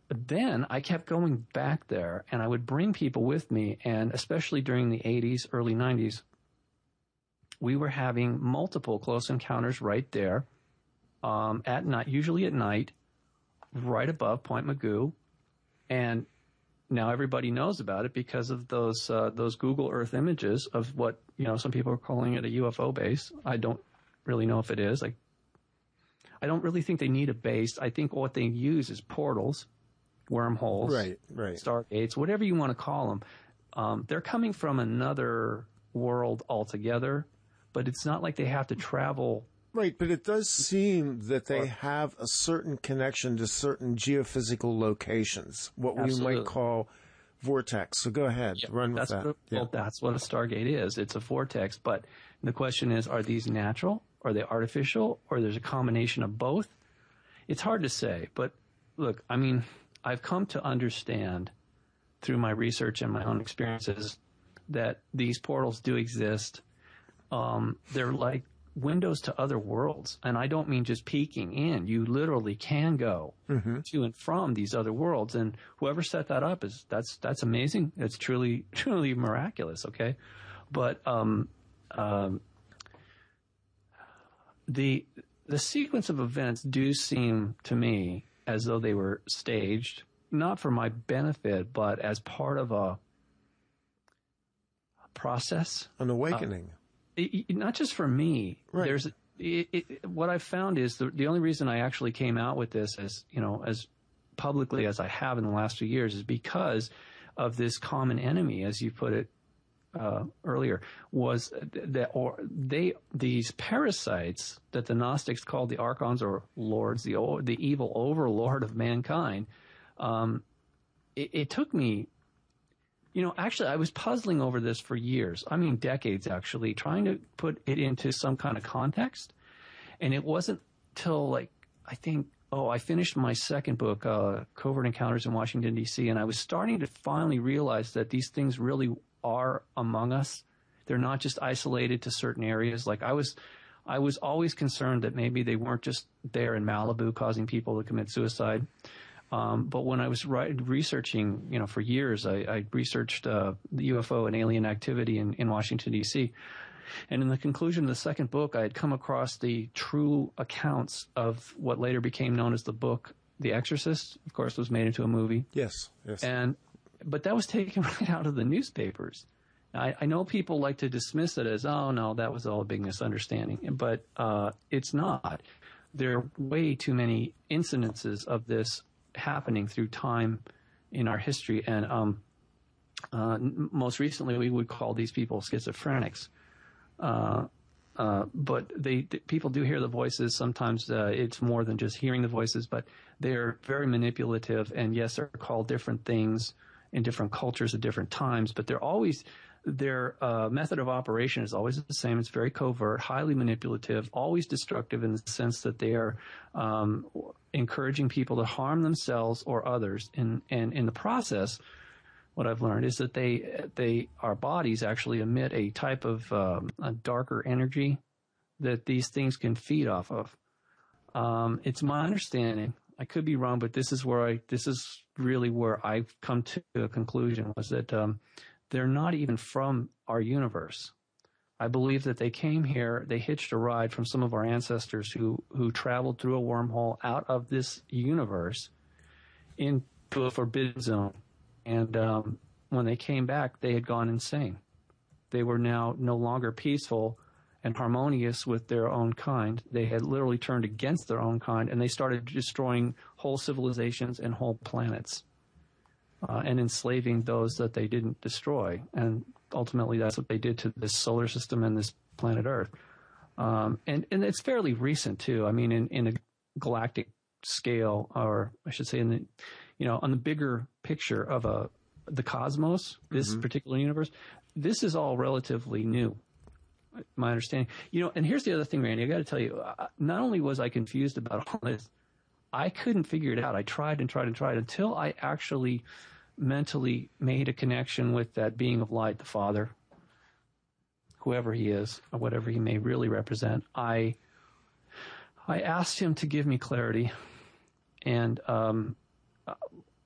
then I kept going back there, and I would bring people with me, and especially during the eighties, early nineties, we were having multiple close encounters right there, um, at night, usually at night, right above Point Mugu, and now everybody knows about it because of those uh, those Google Earth images of what, you know, some people are calling it a U F O base. I don't really know if it is. Like, I don't really think they need a base. I think what they use is portals, wormholes, right, right, stargates, whatever you want to call them. Um, they're coming from another world altogether, but it's not like they have to travel. Right, but it does seem that they have a certain connection to certain geophysical locations, what Absolutely. we might call vortex. So go ahead, Yeah, run with that's that. What, yeah. Well, that's what a Stargate is. It's a vortex. But the question is, are these natural? Are they artificial? Or there's a combination of both? It's hard to say. But look, I mean, I've come to understand through my research and my own experiences that these portals do exist. Um, they're like windows to other worlds. And I don't mean just peeking in. You literally can go mm-hmm. to and from these other worlds. And whoever set that up is, that's, that's amazing. It's truly, truly miraculous. Okay. But, um, um, the, the sequence of events do seem to me as though they were staged, not for my benefit, but as part of a process. An awakening. Uh, It, it, not just for me. Right. There's it, it, what I've found is the the only reason I actually came out with this as you know as publicly as I have in the last few years is because of this common enemy, as you put it uh, earlier, was that or they these parasites that the Gnostics called the archons or lords, the the evil overlord of mankind. Um, it, it took me. You know, actually, I was puzzling over this for years. I mean, decades, actually, trying to put it into some kind of context. And it wasn't till, like, I think, oh, I finished my second book, uh, Covert Encounters in Washington, D C, and I was starting to finally realize that these things really are among us. They're not just isolated to certain areas. Like, I was, I was always concerned that maybe they weren't just there in Malibu causing people to commit suicide. Um, but when I was right, researching, you know, for years, I, I researched uh, the U F O and alien activity in, in Washington, D C. And in the conclusion of the second book, I had come across the true accounts of what later became known as the book The Exorcist. Of course, was made into a movie. Yes, yes. And but that was taken right out of the newspapers. I, I know people like to dismiss it as, oh, no, that was all a big misunderstanding. But uh, it's not. There are way too many incidences of this happening through time in our history. And um, uh, most recently, we would call these people schizophrenics. Uh, uh, but they, they people do hear the voices. Sometimes uh, it's more than just hearing the voices, but they're very manipulative. And yes, they're called different things in different cultures at different times, but they're always their uh, method of operation is always the same. It's very covert, highly manipulative, always destructive in the sense that they are um, encouraging people to harm themselves or others. And, and in the process, what I've learned is that they, they, our bodies actually emit a type of um, a darker energy that these things can feed off of. Um, it's my understanding. I could be wrong, but this is where I, this is really where I've come to a conclusion was that, um, they're not even from our universe. I believe that they came here, they hitched a ride from some of our ancestors who, who traveled through a wormhole out of this universe into a forbidden zone. And um, when they came back, they had gone insane. They were now no longer peaceful and harmonious with their own kind. They had literally turned against their own kind, and they started destroying whole civilizations and whole planets. Uh, and enslaving those that they didn't destroy. And ultimately, that's what they did to this solar system and this planet Earth. Um, and, and it's fairly recent, too. I mean, in, in a galactic scale, or I should say in the, you know, on the bigger picture of a, the cosmos, this mm-hmm. particular universe, this is all relatively new, my understanding. You know, and here's the other thing, Randy, I got to tell you, not only was I confused about all this, I couldn't figure it out. I tried and tried and tried until I actually mentally made a connection with that being of light, the Father, whoever he is, or whatever he may really represent. I I asked him to give me clarity, and um,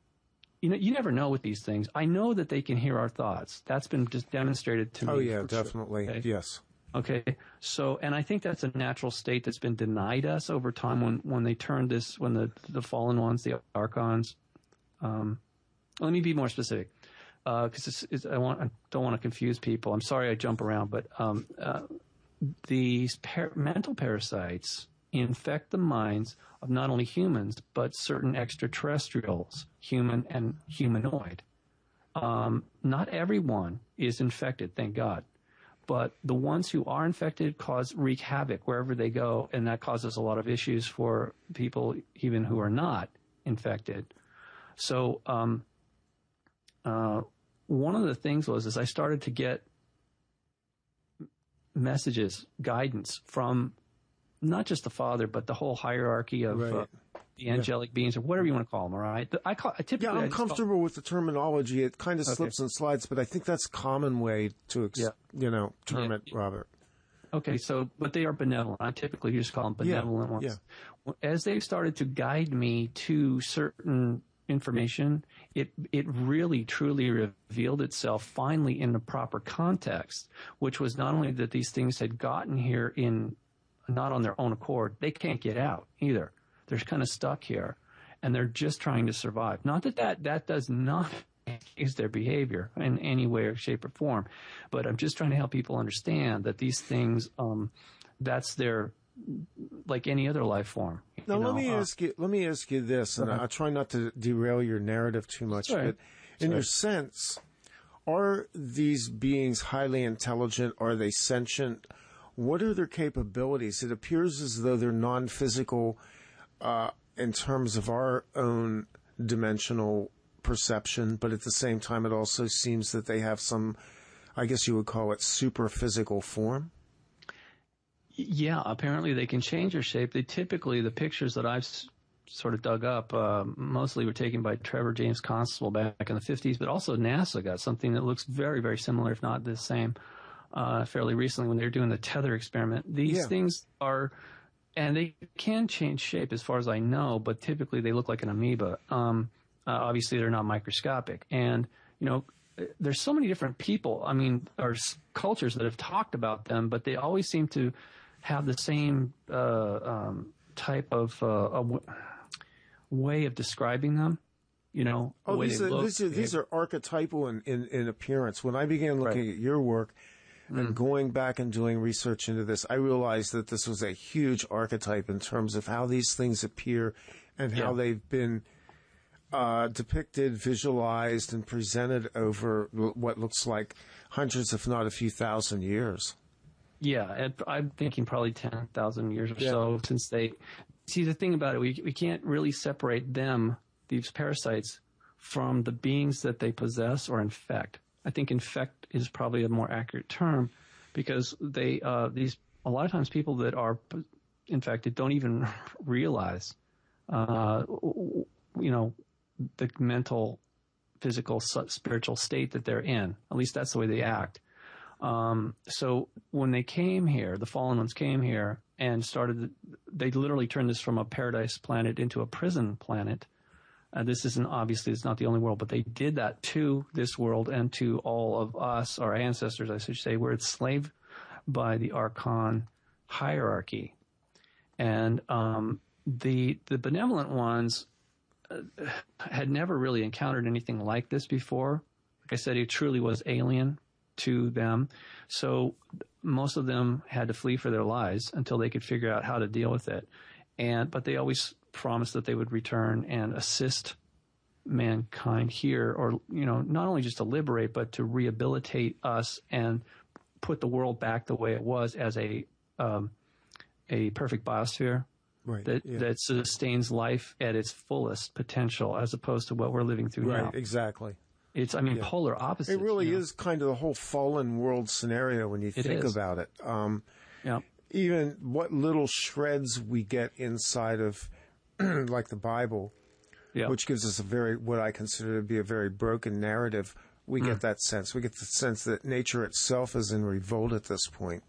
you know, you never know with these things. I know that they can hear our thoughts. That's been just demonstrated to me. Oh, yeah, definitely. Sure. Okay? Yes. Okay. So, and I think that's a natural state that's been denied us over time when, when they turned this, when the, the fallen ones, the archons, um, let me be more specific. Uh, cause it's, it's, I want, I don't want to confuse people. I'm sorry I jump around, but, um, uh, these par- mental parasites infect the minds of not only humans, but certain extraterrestrials, human and humanoid. Um, not everyone is infected, thank God. But the ones who are infected cause wreak havoc wherever they go, and that causes a lot of issues for people even who are not infected. So um, uh, one of the things was is I started to get messages, guidance from not just the Father, but the whole hierarchy of right. uh, the angelic yeah. beings, or whatever you want to call them, all right? I, call, I typically... Yeah, I'm comfortable call, with the terminology. It kind of okay. slips and slides, but I think that's a common way to, ex, yeah. you know, term yeah. it, Robert. Okay, so, but they are benevolent. I typically just call them benevolent yeah. ones. Yeah. As they started to guide me to certain information, it it really, truly revealed itself finally in the proper context, which was not only that these things had gotten here in... not on their own accord. They can't get out either. They're kind of stuck here, and they're just trying to survive. Not that that, that does not is their behavior in any way or shape or form, but I'm just trying to help people understand that these things, um, that's their, like any other life form. Now, you know? let me uh, ask you, let me ask you this, and uh-huh. I'll try not to derail your narrative too much, right. but in Sorry. your sense, are these beings highly intelligent? Are they sentient? What are their capabilities? It appears as though they're non-physical uh, in terms of our own dimensional perception, but at the same time, it also seems that they have some, I guess you would call it, super-physical form. Yeah, apparently they can change their shape. They typically, the pictures that I've s- sort of dug up, uh, mostly were taken by Trevor James Constable back in the fifties, but also NASA got something that looks very, very similar, if not the same. Uh, fairly recently when they were doing the tether experiment. These yeah. things are, and they can change shape as far as I know, but typically they look like an amoeba. Um, uh, obviously they're not microscopic. And, you know, there's so many different people, I mean, or s- cultures that have talked about them, but they always seem to have the same uh, um, type of uh, a w- way of describing them. You know, the oh, way these, they are, look, these, are, these are archetypal in, in, in appearance. When I began looking right. at your work, and mm. going back and doing research into this, I realized that this was a huge archetype in terms of how these things appear and how yeah. they've been uh, depicted, visualized, and presented over what looks like hundreds, if not a few thousand years. Yeah, and I'm thinking probably ten thousand years or yeah. so since they... See, the thing about it, we we can't really separate them, these parasites, from the beings that they possess or infect. I think infect is probably a more accurate term because they, uh, these, a lot of times people that are infected don't even realize, uh, you know, the mental, physical, spiritual state that they're in. At least that's the way they act. Um, so when they came here, the fallen ones came here and started, they literally turned this from a paradise planet into a prison planet. Uh, this isn't, obviously, it's not the only world, but they did that to this world and to all of us, our ancestors, I should say. We're enslaved by the Archon hierarchy. And um, the the benevolent ones uh, had never really encountered anything like this before. Like I said, it truly was alien to them. So most of them had to flee for their lives until they could figure out how to deal with it. And but they always promised that they would return and assist mankind here, or, you know, not only just to liberate, but to rehabilitate us and put the world back the way it was as a um, a perfect biosphere right, that yeah. that sustains life at its fullest potential, as opposed to what we're living through right, now. Right, exactly. It's, I mean, yeah. polar opposites. It really you know? is kind of the whole fallen world scenario when you It think is. about it. Um, yeah. Even what little shreds we get inside of, like the Bible, yeah. which gives us a very, what I consider to be a very broken narrative, we mm. get that sense. We get the sense that nature itself is in revolt at this point.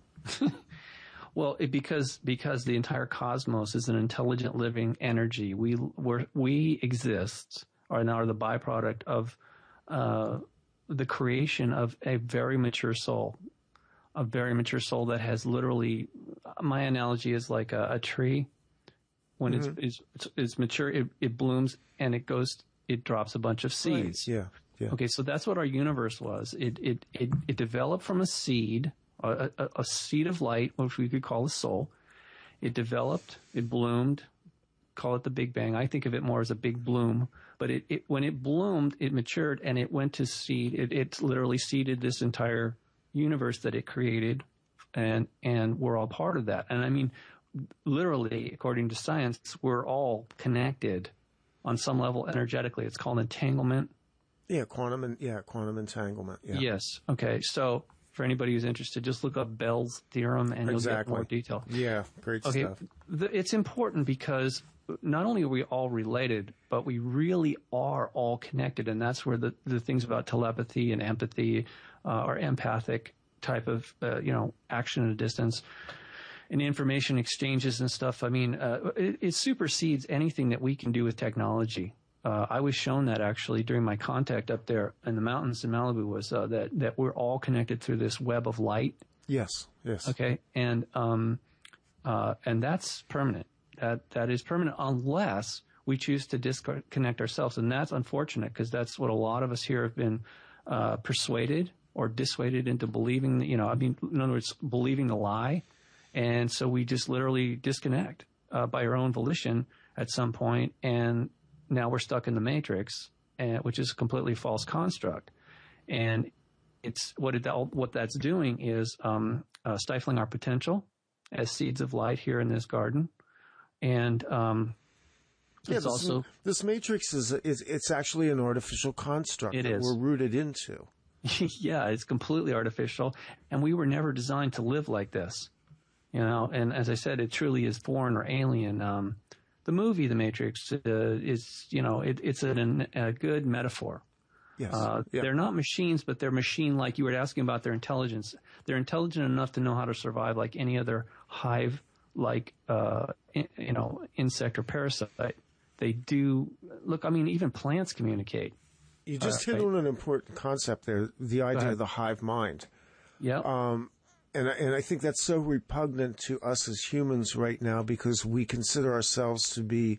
Well, it, because because the entire cosmos is an intelligent living energy. We we're, we exist, are now the byproduct of uh, the creation of a very mature soul, a very mature soul that has literally, my analogy is like a, a tree. When mm-hmm. it's, it's, it's mature, it, it blooms and it goes, it drops a bunch of seeds. Right. Yeah. Yeah. Okay. So that's what our universe was. It, it, it, it developed from a seed, a, a, a seed of light, which we could call a soul. It developed, it bloomed, call it the Big Bang. I think of it more as a big bloom, but it, it when it bloomed, it matured and it went to seed. It, it literally seeded this entire universe that it created, and, and we're all part of that. And I mean, literally, according to science, we're all connected on some level energetically. It's called entanglement. Yeah, quantum and yeah, quantum entanglement. Yeah. Yes. Okay. So for anybody who's interested, just look up Bell's theorem and exactly. you'll get more detail. Yeah, great okay. stuff. The, it's important because not only are we all related, but we really are all connected, and that's where the, the things about telepathy and empathy uh, or empathic type of uh, you know action at a distance and information exchanges and stuff. I mean, uh, it, it supersedes anything that we can do with technology. Uh, I was shown that actually during my contact up there in the mountains in Malibu was uh, that that we're all connected through this web of light. Yes. Yes. Okay, and um, uh, and that's permanent. That that is permanent unless we choose to disconnect ourselves, and that's unfortunate because that's what a lot of us here have been uh, persuaded or dissuaded into believing. You know, I mean, in other words, believing the lie, and so we just literally disconnect uh, by our own volition at some point, and now we're stuck in the matrix, and, which is a completely false construct, and it's what it what that's doing is um, uh, stifling our potential as seeds of light here in this garden. And um, yeah, it's this, also this matrix is, is it's actually an artificial construct it that is. we're rooted into. Yeah, it's completely artificial, and we were never designed to live like this, you know. And as I said, it truly is foreign or alien. Um, the movie The Matrix uh, is, you know, it, it's an, a good metaphor. Yes, uh, yeah. They're not machines, but they're machine-like. You were asking about their intelligence. They're intelligent enough to know how to survive like any other hive. Like, uh, in, you know, insect or parasite. They do, look, I mean, even plants communicate. You just uh, hit right? on an important concept there, the idea of the hive mind. Yeah. Um, and, and I think that's so repugnant to us as humans right now because we consider ourselves to be,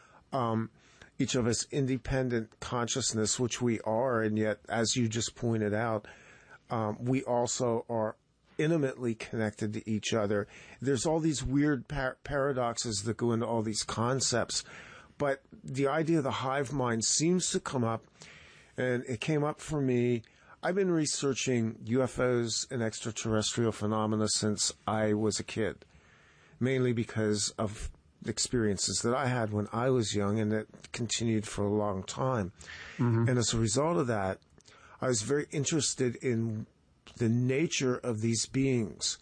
um, each of us independent consciousness, which we are. And yet, as you just pointed out, um, we also are intimately connected to each other. There's all these weird par- paradoxes that go into all these concepts, but the idea of the hive mind seems to come up, and it came up for me. I've been researching U F Os and extraterrestrial phenomena since I was a kid, mainly because of experiences that I had when I was young and that continued for a long time. Mm-hmm. And as a result of that, I was very interested in the nature of these beings.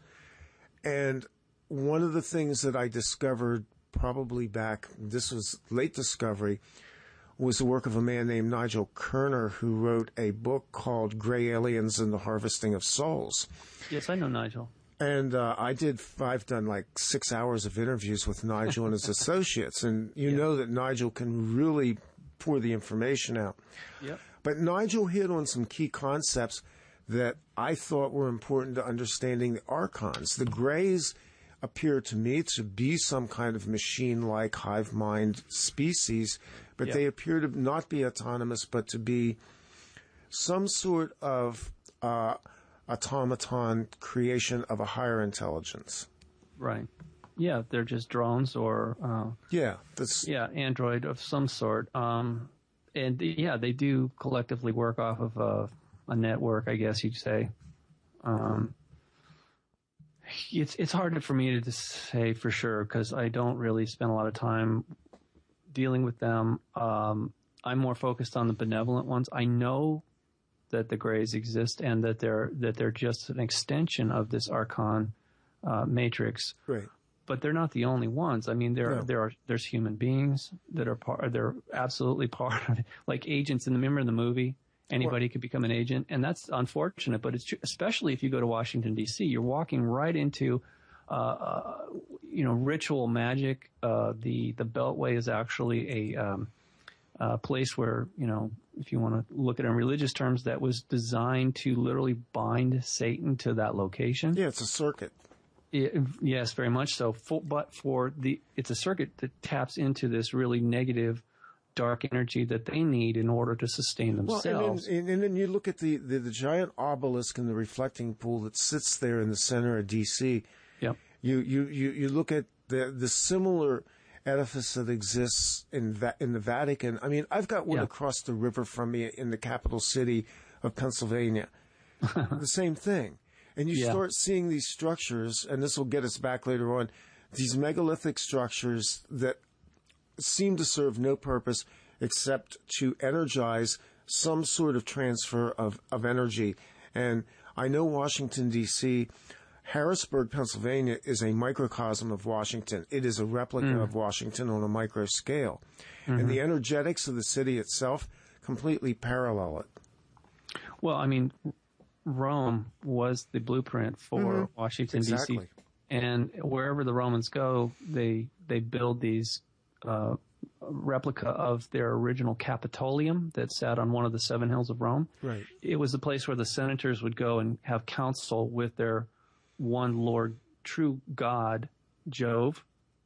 And one of the things that I discovered probably back, this was late discovery, was the work of a man named Nigel Kerner, who wrote a book called Gray Aliens and the Harvesting of Souls. Yes, I know Nigel. And uh, I did, I've done like six hours of interviews with Nigel and his associates. And you yeah. know that Nigel can really pour the information out. Yep. But Nigel hit on some key concepts that I thought were important to understanding the archons. The Greys appear to me to be some kind of machine-like hive mind species, but yep. they appear to not be autonomous, but to be some sort of uh, automaton creation of a higher intelligence. Right. Yeah, they're just drones or uh, yeah, that's yeah, android of some sort. Um, and yeah, they do collectively work off of a, a network, I guess you'd say. Um, it's it's hard for me to say for sure because I don't really spend a lot of time dealing with them. Um, I'm more focused on the benevolent ones. I know that the Greys exist and that they're that they're just an extension of this Archon uh, matrix. Right. But they're not the only ones. I mean, there no. there are there's human beings that are part. They're absolutely part of it, like agents in the remember in the movie. Anybody could become an agent, and that's unfortunate. But it's true, especially if you go to Washington D C, you're walking right into, uh, uh, you know, ritual magic. Uh, the the Beltway is actually a um, a place where, you know, if you want to look at it in religious terms, that was designed to literally bind Satan to that location. Yeah, it's a circuit. It, yes, very much so. For, but for the, it's a circuit that taps into this really negative, dark energy that they need in order to sustain themselves. Well, and then, and then you look at the, the, the giant obelisk in the reflecting pool that sits there in the center of D C. Yep. You, you, you, you look at the, the similar edifice that exists in Va- in the Vatican. I mean, I've got one yeah. across the river from me in the capital city of Pennsylvania. The same thing. And you yeah. start seeing these structures, and this will get us back later on, these megalithic structures that seem to serve no purpose except to energize some sort of transfer of, of energy. And I know Washington, D C, Harrisburg, Pennsylvania is a microcosm of Washington. It is a replica mm. of Washington on a micro scale. Mm-hmm. And the energetics of the city itself completely parallel it. Well, I mean, Rome was the blueprint for mm-hmm. Washington, exactly. D C. And wherever the Romans go, they they build these uh, replica of their original Capitolium that sat on one of the seven hills of Rome. Right. It was the place where the senators would go and have counsel with their one Lord, true God, Jove.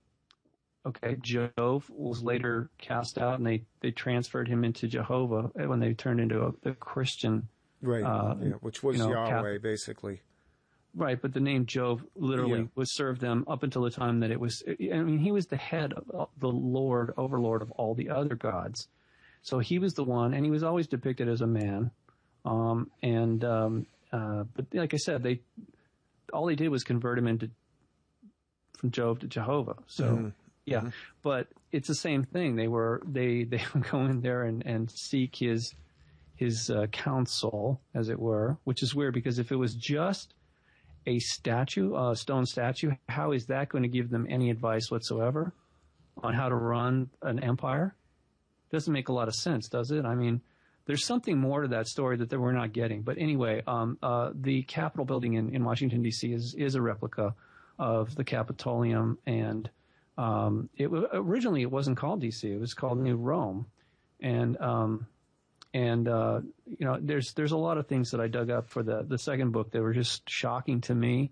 Okay, Jove was later cast out, and they, they transferred him into Jehovah when they turned into a, a Christian. Right, uh, yeah, which was you know, Yahweh, Catholic. basically. Right, but the name Jove literally yeah. was served them up until the time that it was, I mean, he was the head of the Lord, overlord of all the other gods. So he was the one, and he was always depicted as a man. Um, and, um, uh, but like I said, they, all they did was convert him into, from Jove to Jehovah. So, mm-hmm. yeah, mm-hmm. but it's the same thing. They were, they, they would go in there and, and seek his, his, uh, counsel, as it were, which is weird because if it was just a statue, a stone statue, how is that going to give them any advice whatsoever on how to run an empire? Doesn't make a lot of sense, does it? I mean, there's something more to that story that we're not getting. But anyway, um, uh, the Capitol building in, in Washington, D C is, is a replica of the Capitolium. And um, it originally it wasn't called D C. It was called New Rome. And um, And, uh, you know, there's, there's a lot of things that I dug up for the, the second book that were just shocking to me.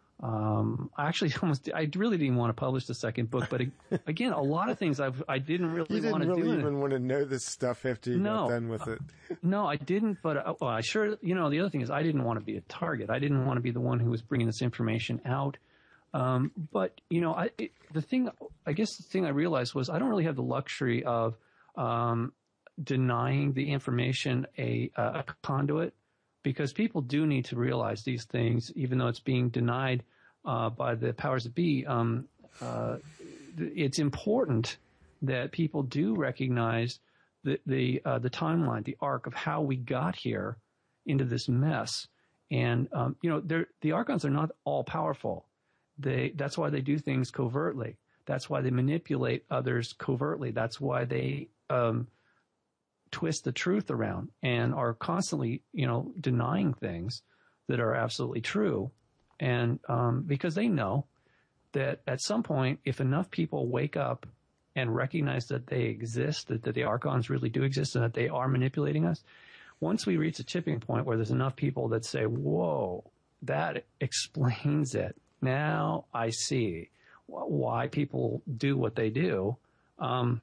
Um, I actually almost, I really didn't want to publish the second book, but again, a lot of things I've, I didn't really you didn't want to really do. You didn't even want to know this stuff after you no, got done with it. No, I didn't, but uh, well, I sure, you know, the other thing is I didn't want to be a target. I didn't want to be the one who was bringing this information out. Um, but, you know, I, it, the thing, I guess the thing I realized was I don't really have the luxury of, um, denying the information a, a conduit, because people do need to realize these things, even though it's being denied uh, by the powers that be. Um, uh, it's important that people do recognize the the, uh, the timeline, the arc of how we got here into this mess. And um, you know, the Archons are not all powerful. They that's why they do things covertly. That's why they manipulate others covertly. That's why they um, twist the truth around and are constantly, you know, denying things that are absolutely true. And um, because they know that at some point, if enough people wake up and recognize that they exist, that, that the Archons really do exist and that they are manipulating us, once we reach a tipping point where there's enough people that say, whoa, that explains it. Now I see why people do what they do. Um,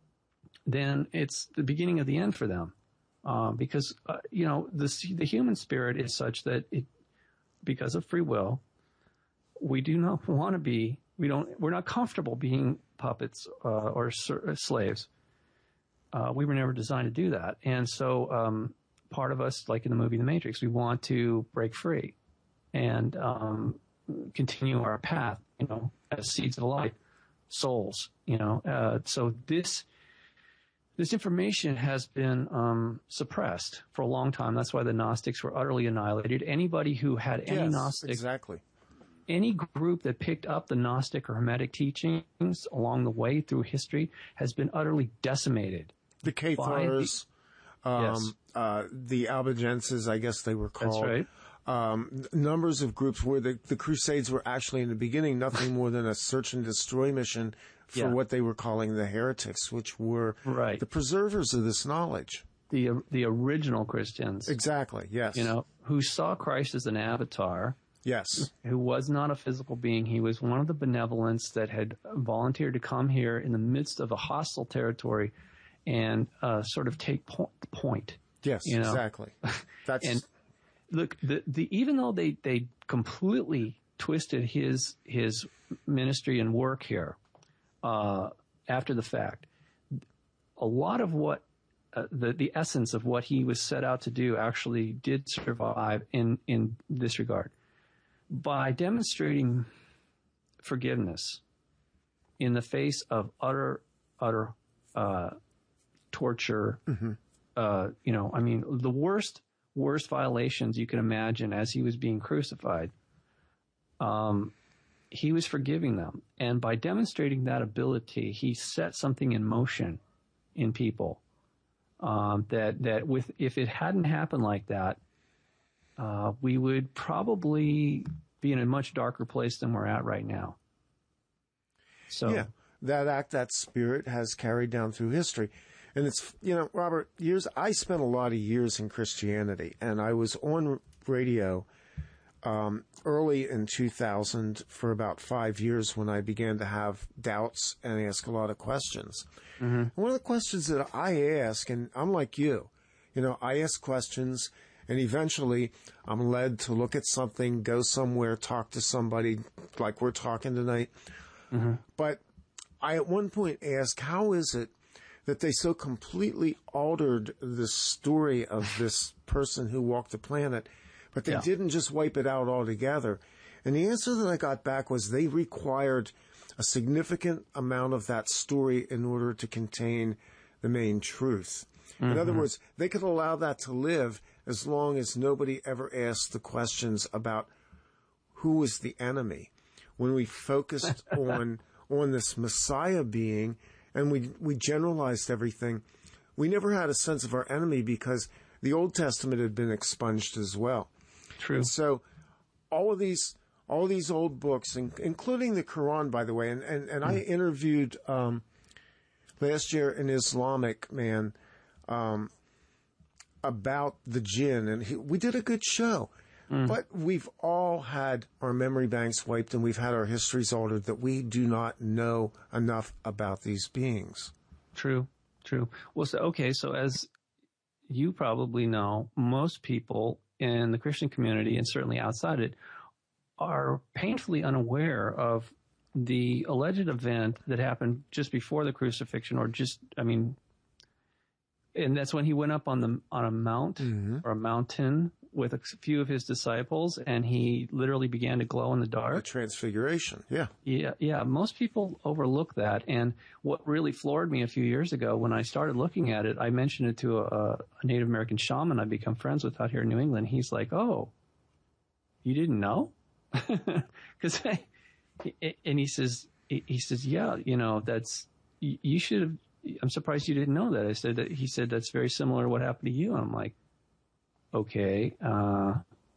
then it's the beginning of the end for them. Um, because, uh, you know, the, the human spirit is such that it, because of free will, we do not want to be, we don't, we're not comfortable being puppets, uh, or ser- slaves. Uh, we were never designed to do that. And so, um, part of us, like in the movie The Matrix, we want to break free and, um, continue our path, you know, as seeds of light, souls, you know, uh, so this, This information has been um, suppressed for a long time. That's why the Gnostics were utterly annihilated. Anybody who had any yes, Gnostic, exactly. any group that picked up the Gnostic or Hermetic teachings along the way through history has been utterly decimated. The Cathars, the, um, yes. uh, the Albigenses, I guess they were called. That's right. Um, numbers of groups where the, the Crusades were actually in the beginning nothing more than a search and destroy mission for Yeah. what they were calling the heretics, which were Right. the preservers of this knowledge. The the original Christians, Exactly. Yes. you know, who saw Christ as an avatar, Yes. who was not a physical being. He was one of the benevolents that had volunteered to come here in the midst of a hostile territory and uh, sort of take po- point. Yes. You know? Exactly. That's And look, the, the even though they, they completely twisted his his ministry and work here uh, after the fact, a lot of what uh, the the essence of what he was set out to do actually did survive in in this regard by demonstrating forgiveness in the face of utter utter uh, torture. mm-hmm. Uh, you know, I mean, the worst worst violations you can imagine as he was being crucified. Um, he was forgiving them, and by demonstrating that ability, he set something in motion in people. Um, that that with if it hadn't happened like that, uh, we would probably be in a much darker place than we're at right now. So yeah, that act, that spirit has carried down through history. And it's, you know, Robert, years, I spent a lot of years in Christianity, and I was on radio um, early in two thousand for about five years when I began to have doubts and ask a lot of questions. Mm-hmm. And one of the questions that I ask, and I'm like you, you know, I ask questions, and eventually I'm led to look at something, go somewhere, talk to somebody like we're talking tonight. Mm-hmm. But I at one point asked, how is it that they so completely altered the story of this person who walked the planet, but they Yeah. didn't just wipe it out altogether? And the answer that I got back was they required a significant amount of that story in order to contain the main truth. Mm-hmm. In other words, they could allow that to live as long as nobody ever asked the questions about who was the enemy. When we focused on on this Messiah being, and we we generalized everything, we never had a sense of our enemy because the Old Testament had been expunged as well. true. And so all of these all of these old books, in, including the Quran, by the way, and, and, and mm. I interviewed um, last year an Islamic man um, about the jinn, and he, we did a good show. Mm. But we've all had our memory banks wiped, and we've had our histories altered that we do not know enough about these beings. True, true. Well, so, okay, so as you probably know, most people in the Christian community, and certainly outside it, are painfully unaware of the alleged event that happened just before the crucifixion, or just, I mean, and that's when he went up on the on a mount mm-hmm. or a mountain with a few of his disciples, and he literally began to glow in the dark. The transfiguration, yeah. Yeah, yeah. Most people overlook that. And what really floored me a few years ago when I started looking at it, I mentioned it to a, a Native American shaman I've become friends with out here in New England. He's like, oh, you didn't know? Because, and he says, he says, yeah, you know, that's, you should have, I'm surprised you didn't know that. I said that, he said, that's very similar to what happened to you. And I'm like, okay, uh,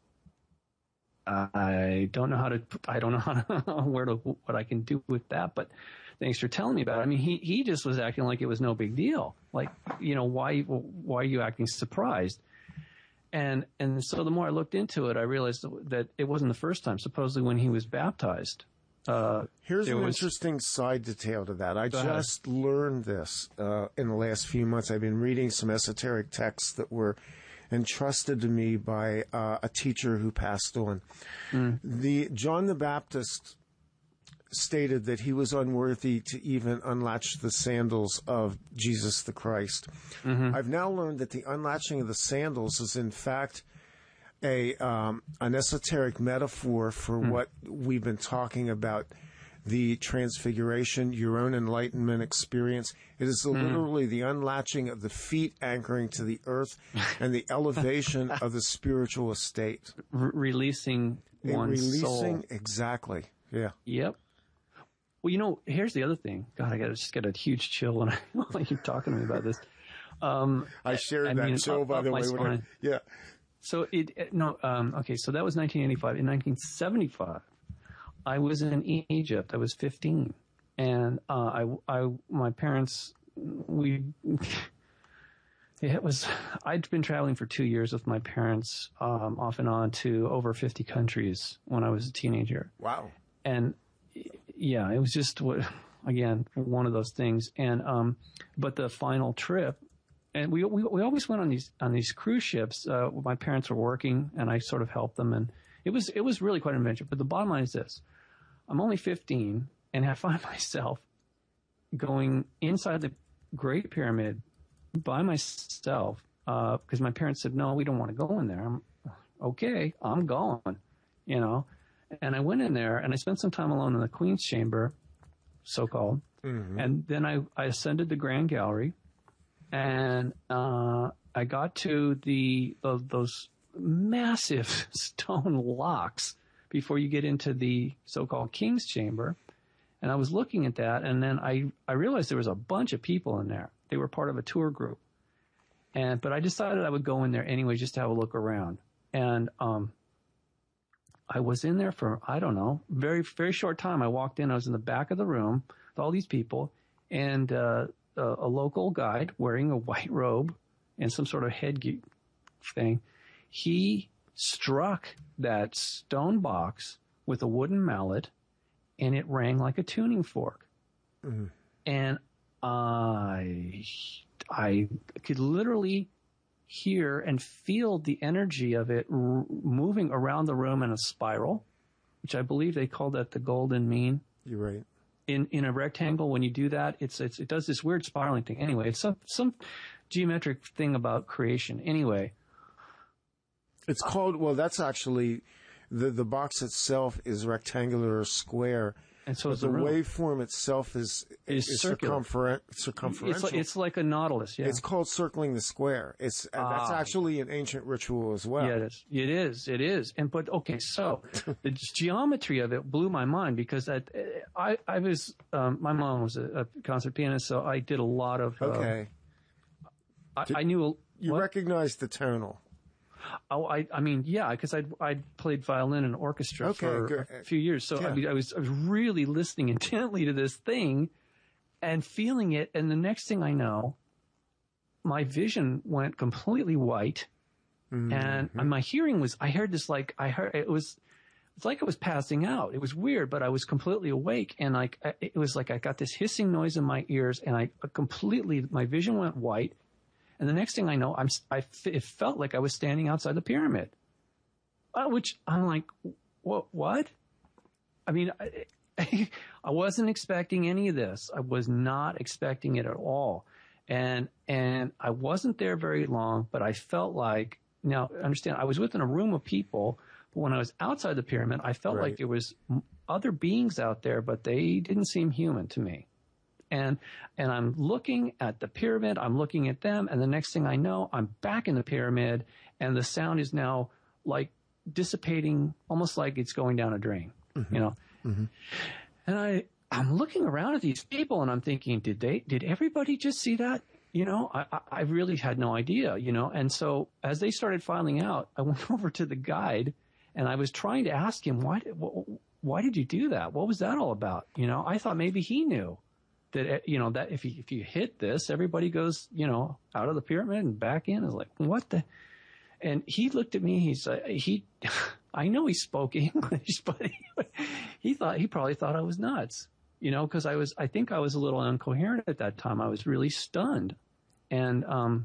I don't know how to, I don't know how to, where to, what I can do with that, but thanks for telling me about it. I mean, he, he just was acting like it was no big deal. Like, you know, why, why are you acting surprised? And, and so the more I looked into it, I realized that it wasn't the first time. Supposedly when he was baptized, uh, here's an was, interesting side detail to that. I Go just ahead. learned this, uh, in the last few months. I've been reading some esoteric texts that were entrusted to me by uh, a teacher who passed on. Mm. The John the Baptist stated that he was unworthy to even unlatch the sandals of Jesus the Christ. Mm-hmm. I've now learned that the unlatching of the sandals is in fact a um, an esoteric metaphor for mm. what we've been talking about, the transfiguration, your own enlightenment experience. It is mm. literally the unlatching of the feet anchoring to the earth and the elevation of the spiritual estate. Re- releasing one's releasing, soul. Exactly. Yeah. Yep. Well, you know, here's the other thing. God, I got to just get a huge chill when, I, when you're talking to me about this. Um, I shared I that mean, chill, up, by up the my way. spine. I, yeah. So it, it no, um, okay. So that was nineteen eighty-five. In nineteen seventy-five, I was in Egypt. I was fifteen, and uh, I, I, my parents, we, it was, I'd been traveling for two years with my parents, um, off and on to over fifty countries when I was a teenager. Wow. And yeah, it was just what, again, one of those things. And, um, but the final trip, and we, we, we always went on these, on these cruise ships. Uh, my parents were working and I sort of helped them. And it was, it was really quite an adventure. But the bottom line is this: I'm only fifteen and I find myself going inside the Great Pyramid by myself, uh, because my parents said, no, we don't want to go in there. I'm okay. I'm going, you know, and I went in there and I spent some time alone in the Queen's Chamber, so-called. Mm-hmm. And then I, I ascended the Grand Gallery, and, uh, I got to the, uh, those massive stone locks before you get into the so-called King's Chamber. And I was looking at that, and then I, I realized there was a bunch of people in there. They were part of a tour group. And, but I decided I would go in there anyway just to have a look around. And, um, I was in there for, I don't know, very, very short time. I walked in, I was in the back of the room with all these people, and, uh, a, a local guide wearing a white robe and some sort of head thing. He struck that stone box with a wooden mallet, and it rang like a tuning fork. Mm-hmm. And I, I could literally hear and feel the energy of it r- moving around the room in a spiral, which I believe they call that the golden mean. You're right. In in a rectangle, when you do that, it's, it's it does this weird spiraling thing. Anyway, it's some some geometric thing about creation. Anyway, it's called. Well, that's actually the the box itself is rectangular or square. And so but the, the waveform itself is is, is circumferen- circumferential. It's like, it's like a nautilus. Yeah, it's called circling the square. It's ah. That's actually an ancient ritual as well. Yeah, it is. It is. It is. And but okay, so the geometry of it blew my mind because I I, I was um, my mom was a, a concert pianist, so I did a lot of. Uh, okay. I, I knew. A, you what? recognized the tonal. Oh, I, I mean, yeah, because I I played violin in orchestra okay, for good. a few years, so yeah. I, mean, I was I was really listening intently to this thing, and feeling it, and the next thing I know, my vision went completely white, mm-hmm. and, and my hearing was I heard this like I heard it was it's like I was passing out. It was weird, but I was completely awake, and like it was like I got this hissing noise in my ears, and I completely my vision went white. And the next thing I know, I'm, I, it felt like I was standing outside the pyramid, uh, which I'm like, what, what? I mean, I, I wasn't expecting any of this. I was not expecting it at all. And, and I wasn't there very long, but I felt like, now understand, I was within a room of people, but when I was outside the pyramid, I felt right. like there was other beings out there, but they didn't seem human to me. And, and I'm looking at the pyramid, I'm looking at them, and the next thing I know, I'm back in the pyramid, and the sound is now like dissipating, almost like it's going down a drain, mm-hmm. you know? Mm-hmm. And I, I'm looking around at these people and I'm thinking, did they, did everybody just see that? You know, I, I really had no idea, you know? And so as they started filing out, I went over to the guide and I was trying to ask him, why, why did you do that? What was that all about? You know, I thought maybe he knew. That, you know, that if you, if you hit this, everybody goes, you know, out of the pyramid and back in. Is like, what the? And he looked at me. He's uh, he, I know he spoke English, but he, he thought he probably thought I was nuts, you know, because I was, I think I was a little incoherent at that time. I was really stunned, and um,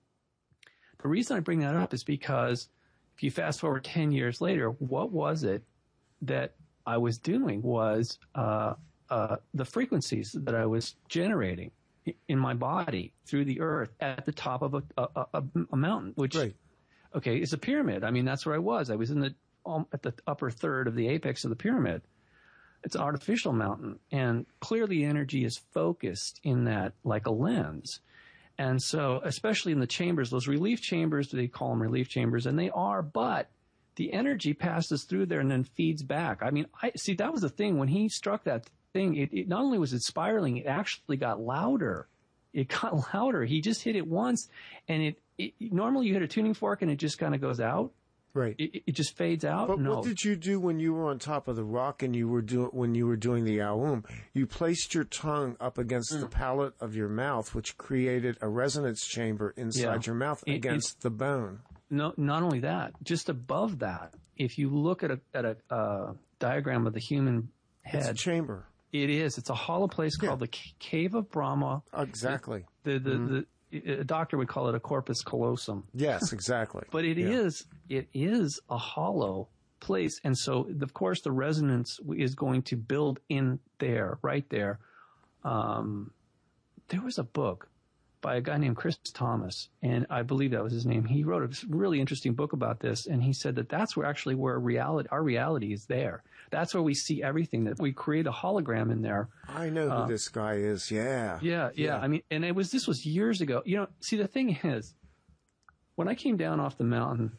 the reason I bring that up is because if you fast forward ten years later, what was it that I was doing? Was uh. Uh, the frequencies that I was generating in my body through the earth at the top of a, a, a, a mountain, which, right. okay, is a pyramid. I mean, that's where I was. I was in the, um, at the upper third of the apex of the pyramid. It's an artificial mountain, and clearly energy is focused in that like a lens. And so, especially in the chambers, those relief chambers, they call them relief chambers, and they are, but the energy passes through there and then feeds back. I mean, I see, that was the thing when he struck that thing, it, it not only was it spiraling, it actually got louder. It got louder. He just hit it once, and it, it normally you hit a tuning fork and it just kind of goes out. Right. It, it just fades out. But no. what did you do when you were on top of the rock and you were doing when you were doing the Aum? You placed your tongue up against mm. the palate of your mouth, which created a resonance chamber inside yeah. your mouth it, against it, the bone. No, not only that, just above that, if you look at a at a uh, diagram of the human head, it's a chamber. It is. It's a hollow place yeah. called the C- Cave of Brahma. Exactly. The the, mm-hmm. the a doctor would call it a corpus callosum. Yes, exactly. But it yeah. is it is a hollow place, and so of course the resonance is going to build in there, right there. Um, there was a book by a guy named Chris Thomas, and I believe that was his name. He wrote a really interesting book about this, and he said that that's where actually where reality, our reality is there. That's where we see everything, that we create a hologram in there. I know who uh, this guy is. Yeah. yeah. Yeah. Yeah. I mean, and it was, this was years ago. You know, see, the thing is, when I came down off the mountain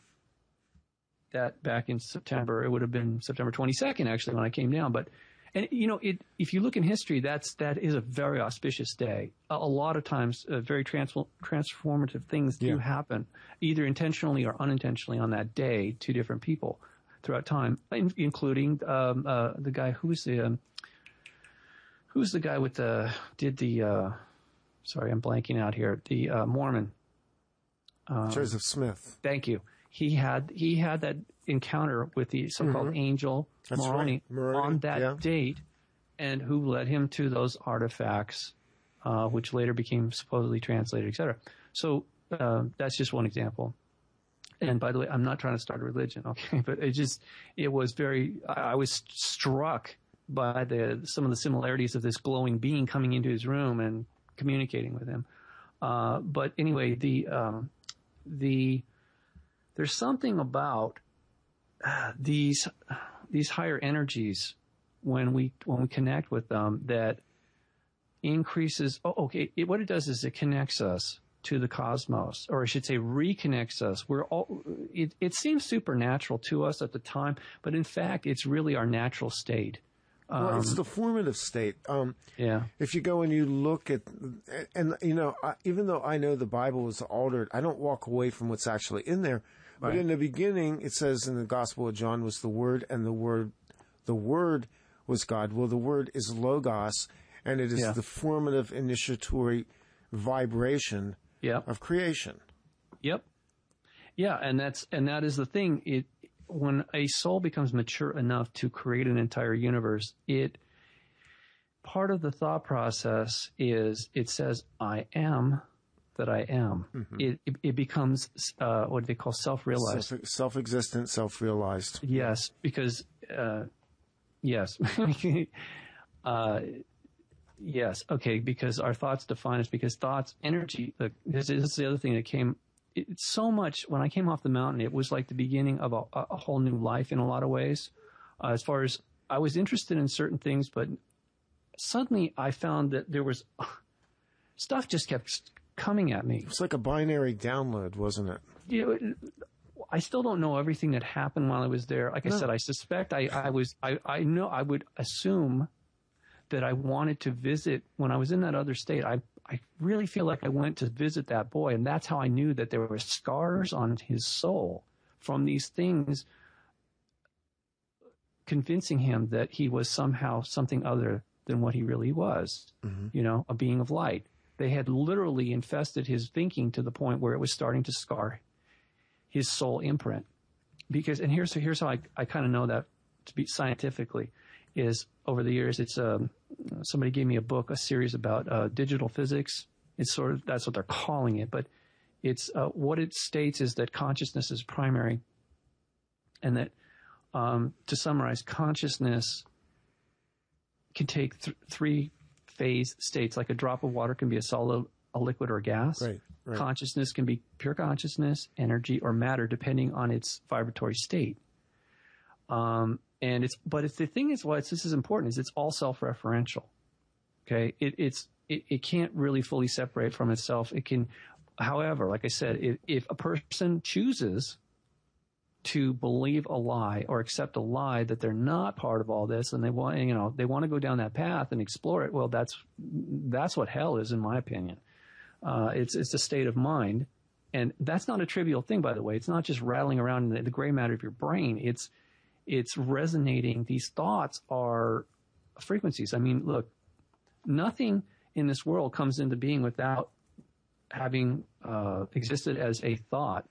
that back in September, it would have been September twenty-second, actually, when I came down. But, and you know, it, if you look in history, that's, that is a very auspicious day. A, a lot of times, uh, very trans- transformative things do yeah. happen, either intentionally or unintentionally on that day to different people throughout time, including um, uh, the guy who's the um, who's the guy with the did the uh, sorry, I'm blanking out here. The uh, Mormon um, Joseph Smith. Thank you. He had he had that encounter with the so-called mm-hmm. angel That's Moroni, right. Moroni on that yeah. date, and who led him to those artifacts, uh, which later became supposedly translated, et cetera. So uh, that's just one example. And by the way, I'm not trying to start a religion, okay? But it just, it was very, I was struck by the, some of the similarities of this glowing being coming into his room and communicating with him. Uh, but anyway, the, um, the, there's something about uh, these, these higher energies when we, when we connect with them that increases, oh, okay, it, what it does is it connects us to the cosmos, or I should say reconnects us. We're all, it, it seems supernatural to us at the time, but in fact, it's really our natural state. Um, well, it's the formative state. Um, yeah. If you go and you look at, and you know, I, even though I know the Bible is altered, I don't walk away from what's actually in there. Right. But in the beginning, it says in the Gospel of John was the Word, and the Word, the Word was God. Well, the Word is Logos, and it is yeah. the formative initiatory vibration Yep. of creation. Yep. Yeah, and that's and that is the thing. It when a soul becomes mature enough to create an entire universe, it part of the thought process is it says, "I am that I am." Mm-hmm. It, it it becomes uh, what they call self-realized, Self, self-existent, self-realized. Yes, because uh, yes. uh, Yes. Okay. Because our thoughts define us. Because thoughts, energy. Look, this is the other thing that came. It's so much. When I came off the mountain, it was like the beginning of a, a whole new life in a lot of ways. Uh, as far as I was interested in certain things, but suddenly I found that there was stuff just kept coming at me. It's like a binary download, wasn't it? You know, I still don't know everything that happened while I was there. Like no. I said, I suspect I, I was. I, I know. I would assume that I wanted to visit when I was in that other state. I, I really feel like I went to visit that boy, and that's how I knew that there were scars on his soul from these things convincing him that he was somehow something other than what he really was, mm-hmm. you know, a being of light. They had literally infested his thinking to the point where it was starting to scar his soul imprint. Because, and here's, here's how I, I kind of know that to be scientifically is over the years, it's, um, somebody gave me a book, a series about, uh, digital physics. It's sort of, that's what they're calling it, but it's, uh, what it states is that consciousness is primary, and that, um, to summarize, consciousness can take th- three phase states. Like a drop of water can be a solid, a liquid, or a gas. Right, right. Consciousness can be pure consciousness, energy, or matter, depending on its vibratory state. Um, And it's, but it's the thing is why it's, this is important is it's all self-referential. Okay. It, it's, it, it can't really fully separate from itself. It can, however, like I said, if, if a person chooses to believe a lie or accept a lie that they're not part of all this and they want, you know, they want to go down that path and explore it. Well, that's, that's what hell is, in my opinion. Uh, it's, it's a state of mind and that's not a trivial thing, by the way. It's not just rattling around in the, the gray matter of your brain. It's, it's resonating. These thoughts are frequencies. I mean, look, nothing in this world comes into being without having uh, existed as a thought.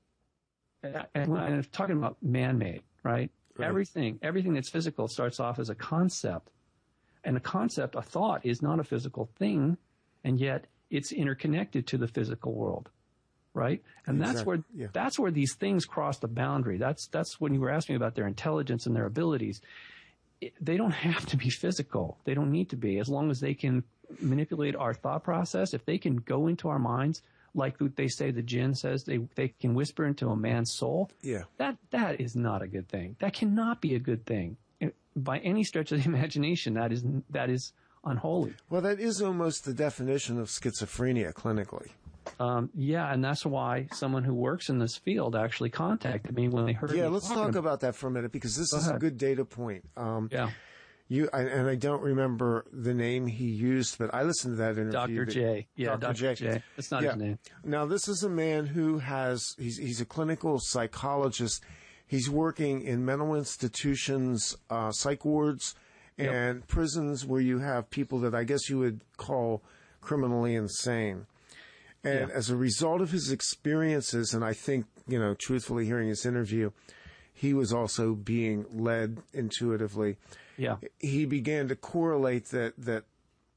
And when I'm talking about man-made, right? right? Everything, everything that's physical starts off as a concept. And a concept, a thought, is not a physical thing, and yet it's interconnected to the physical world, right? And exactly. that's where yeah. that's where these things cross the boundary. That's that's when you were asking me about their intelligence and their abilities. It, they don't have to be physical. They don't need to be. As long as they can manipulate our thought process, if they can go into our minds, like they say, the jinn says, they they can whisper into a man's soul. Yeah, that that is not a good thing. That cannot be a good thing. By any stretch of the imagination, that is that is unholy. Well, that is almost the definition of schizophrenia clinically. Um, yeah, and that's why someone who works in this field actually contacted me when they heard. Yeah, me let's talk about, about that for a minute, because this Go is ahead. a good data point. Um, yeah, you I, and I don't remember the name he used, but I listened to that interview. Doctor J. Yeah, Doctor Doctor J. J. That's not yeah. his name. Now, this is a man who has he's he's a clinical psychologist. He's working in mental institutions, uh, psych wards, and yep. prisons where you have people that I guess you would call criminally insane. And yeah. as a result of his experiences, and I think, you know, truthfully hearing his interview, he was also being led intuitively. Yeah. He began to correlate that, that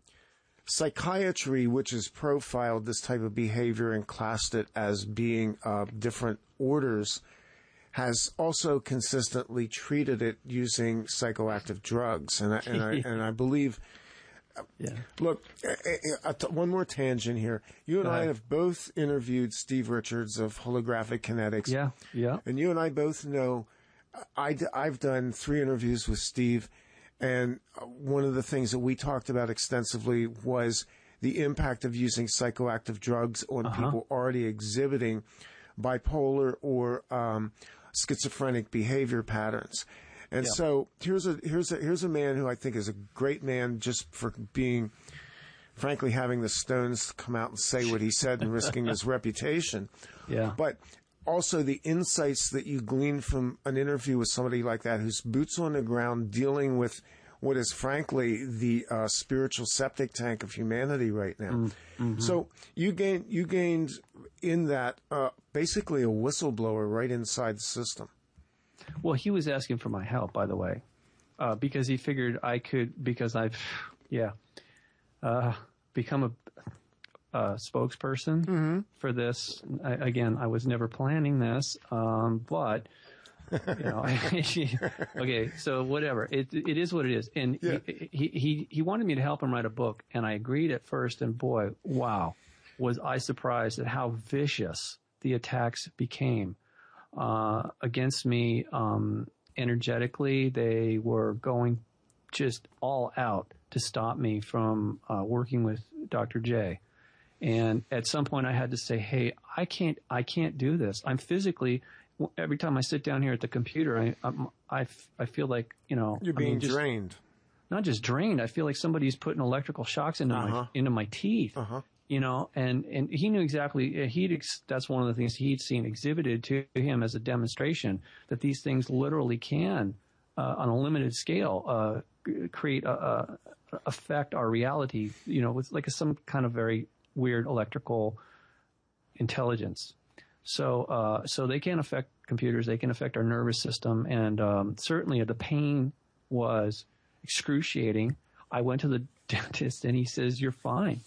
psychiatry, which has profiled this type of behavior and classed it as being uh, different orders, has also consistently treated it using psychoactive drugs. And I, and I, and I believe, yeah. look, uh, uh, one more tangent here. You and I have both interviewed Steve Richards of Holographic Kinetics. Yeah, yeah. And you and I both know, I, I've done three interviews with Steve, and one of the things that we talked about extensively was the impact of using psychoactive drugs on uh-huh. people already exhibiting bipolar or um, schizophrenic behavior patterns. And yeah. so here's a here's a here's a man who I think is a great man just for being, frankly, having the stones come out and say what he said and risking his reputation. Yeah. But also the insights that you glean from an interview with somebody like that, who's boots on the ground dealing with what is frankly the uh, spiritual septic tank of humanity right now. Mm-hmm. So you gained you gained in that uh, basically a whistleblower right inside the system. Well, he was asking for my help, by the way, uh, because he figured I could, because I've, yeah, uh, become a, a spokesperson mm-hmm. for this. I, again, I was never planning this, um, but, you know, okay, so whatever. It it is what it is. And yeah. he, he, he, he wanted me to help him write a book, and I agreed at first, and boy, wow, was I surprised at how vicious the attacks became. Uh, against me, um, energetically. They were going just all out to stop me from, uh, working with Doctor J. And at some point I had to say, hey, I can't, I can't do this. I'm physically, every time I sit down here at the computer, I, I'm, I, I feel like, you know, you're I being mean, just, drained. Not just drained. I feel like somebody's putting electrical shocks into uh-huh. my, into my teeth. Uh-huh. You know, and, and he knew exactly, he'd, that's one of the things he'd seen exhibited to him as a demonstration that these things literally can, uh, on a limited scale, uh, create, a, a, affect our reality, you know, with like a, some kind of very weird electrical intelligence. So, uh, so they can affect computers, they can affect our nervous system, and, um, certainly the pain was excruciating. I went to the dentist and he says, you're fine.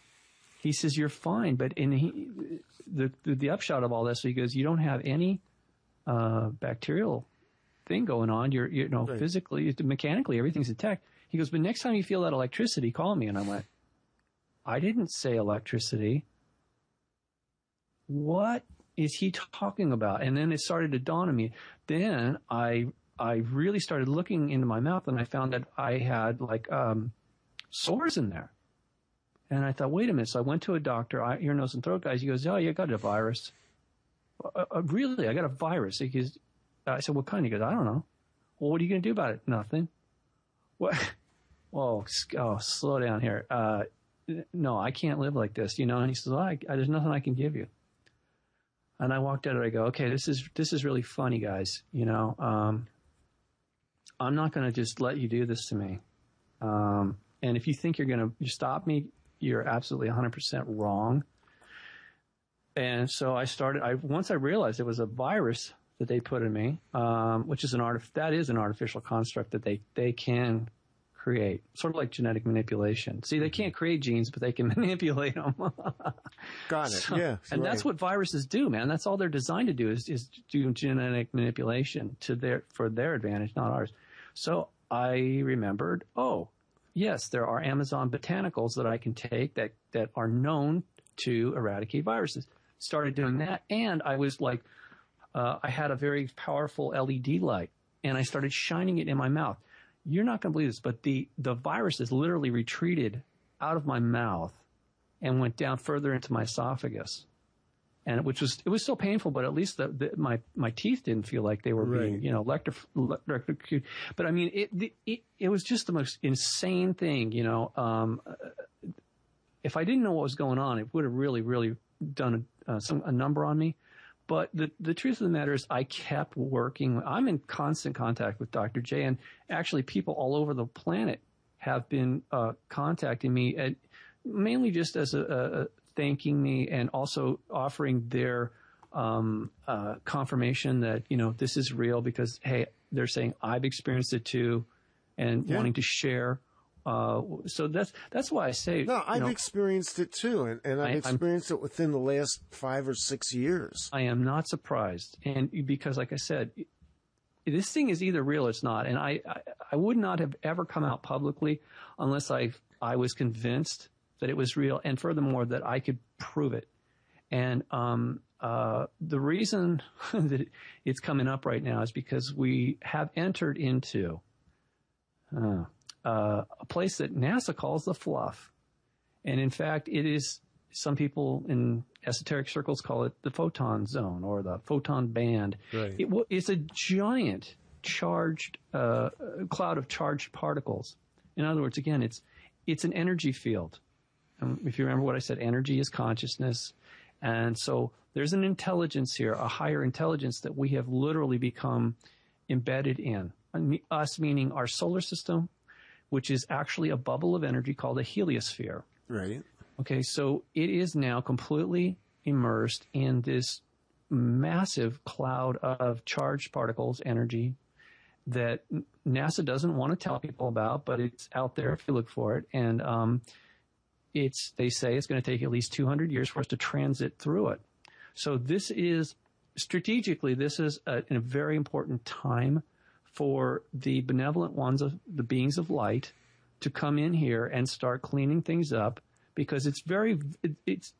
He says, you're fine. But in he, the, the the upshot of all this, so he goes, you don't have any uh, bacterial thing going on. You're, you know, right. physically, mechanically, everything's intact. He goes, but next time you feel that electricity, call me. And I went, I didn't say electricity. What is he talking about? And then it started to dawn on me. Then I I really started looking into my mouth, and I found that I had like um, sores in there. And I thought, wait a minute. So I went to a doctor, ear, nose, and throat guy. He goes, oh, you got a virus. Uh, uh, really? I got a virus. He goes, I said, what kind? He goes, I don't know. Well, what are you going to do about it? Nothing. What? Oh, oh, slow down here. Uh, no, I can't live like this, you know. And he says, oh, I, I, there's nothing I can give you. And I walked out and I go, okay, this is, this is really funny, guys. You know, um, I'm not going to just let you do this to me. Um, and if you think you're going to stop me, you're absolutely one hundred percent wrong. And so I started, I, once I realized it was a virus that they put in me, um, which is an art, that is an artificial construct that they, they can create, sort of like genetic manipulation. See, they can't create genes, but they can manipulate them. Got it. So, yeah. And right. that's what viruses do, man. That's all they're designed to do is, is do genetic manipulation to their, for their advantage, not ours. So I remembered, oh, yes, there are Amazon botanicals that I can take that, that are known to eradicate viruses. Started doing that. And I was like, uh, I had a very powerful L E D light and I started shining it in my mouth. You're not going to believe this, but the, the viruses literally retreated out of my mouth and went down further into my esophagus. And which was, it was still painful, but at least the, the, my, my teeth didn't feel like they were right. being, you know, electric, electric. But I mean, it, it, it was just the most insane thing, you know. Um, if I didn't know what was going on, it would have really, really done a, uh, some, a number on me. But the, the truth of the matter is I kept working. I'm in constant contact with Doctor J, and actually people all over the planet have been uh, contacting me, and mainly just as a, a thanking me and also offering their um, uh, confirmation that, you know, this is real because, hey, they're saying I've experienced it too and yeah. wanting to share. Uh, so that's, that's why I say, no, I've you know, experienced it too. And, and I've I, experienced I'm, it within the last five or six years. I am not surprised. And because like I said, this thing is either real or it's not. And I, I, I would not have ever come out publicly unless I, I was convinced that it was real. And furthermore, that I could prove it. And, um, uh, the reason that it's coming up right now is because we have entered into, uh, Uh, a place that NASA calls the fluff. And in fact, it is, some people in esoteric circles call it the photon zone or the photon band. Right. It, it's a giant charged, uh, cloud of charged particles. In other words, again, it's, it's an energy field. Um, if you remember what I said, energy is consciousness. And so there's an intelligence here, a higher intelligence that we have literally become embedded in. Us meaning our solar system, which is actually a bubble of energy called a heliosphere. Right. Okay, so it is now completely immersed in this massive cloud of charged particles, energy, that NASA doesn't want to tell people about, but it's out there if you look for it. And um, it's, they say it's going to take at least two hundred years for us to transit through it. So this is, strategically, this is a, a very important time for the benevolent ones of the beings of light to come in here and start cleaning things up, because it's very, it, it's,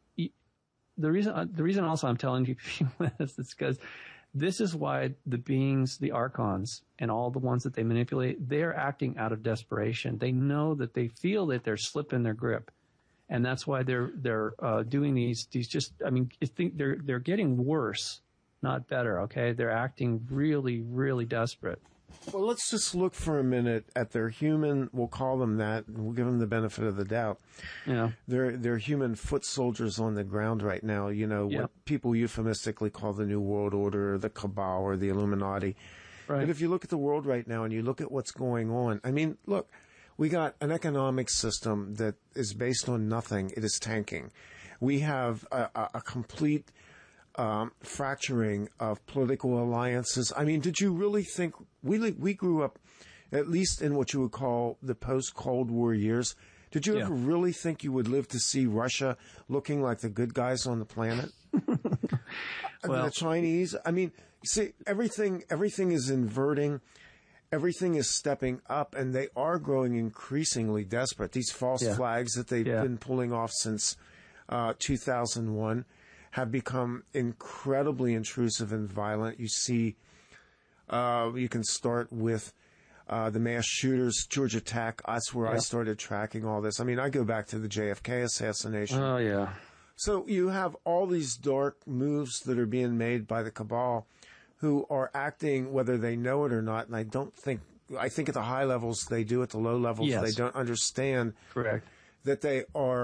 the reason, the reason also I'm telling you this is because this is why the beings, the archons, and all the ones that they manipulate, they're acting out of desperation. They know that they feel that they're slipping their grip. And that's why they're, they're, uh, doing these, these just, I mean, I think they're, they're getting worse, not better. Okay. They're acting really, really desperate. Well, let's just look for a minute at their human, we'll call them that, and we'll give them the benefit of the doubt. Yeah. They're, they're human foot soldiers on the ground right now, you know, yeah. what people euphemistically call the New World Order, or the Cabal, or the Illuminati. Right. But if you look at the world right now and you look at what's going on, I mean, look, we got an economic system that is based on nothing. It is tanking. We have a, a, a complete Um, fracturing of political alliances. I mean, did you really think we we grew up, at least in what you would call the post-Cold War years? Did you yeah. ever really think you would live to see Russia looking like the good guys on the planet? Well, the Chinese. I mean, see, everything everything is inverting. Everything is stepping up, and they are growing increasingly desperate. These false yeah. flags that they've yeah. been pulling off since uh, two thousand one. Have become incredibly intrusive and violent. You see, uh, you can start with uh, the mass shooters, Georgia Tech. That's where yeah. I started tracking all this. I mean, I go back to the J F K assassination. Oh, yeah. So you have all these dark moves that are being made by the cabal who are acting whether they know it or not. And I don't think, I think at the high levels they do, at the low levels yes. they don't understand Correct. that they are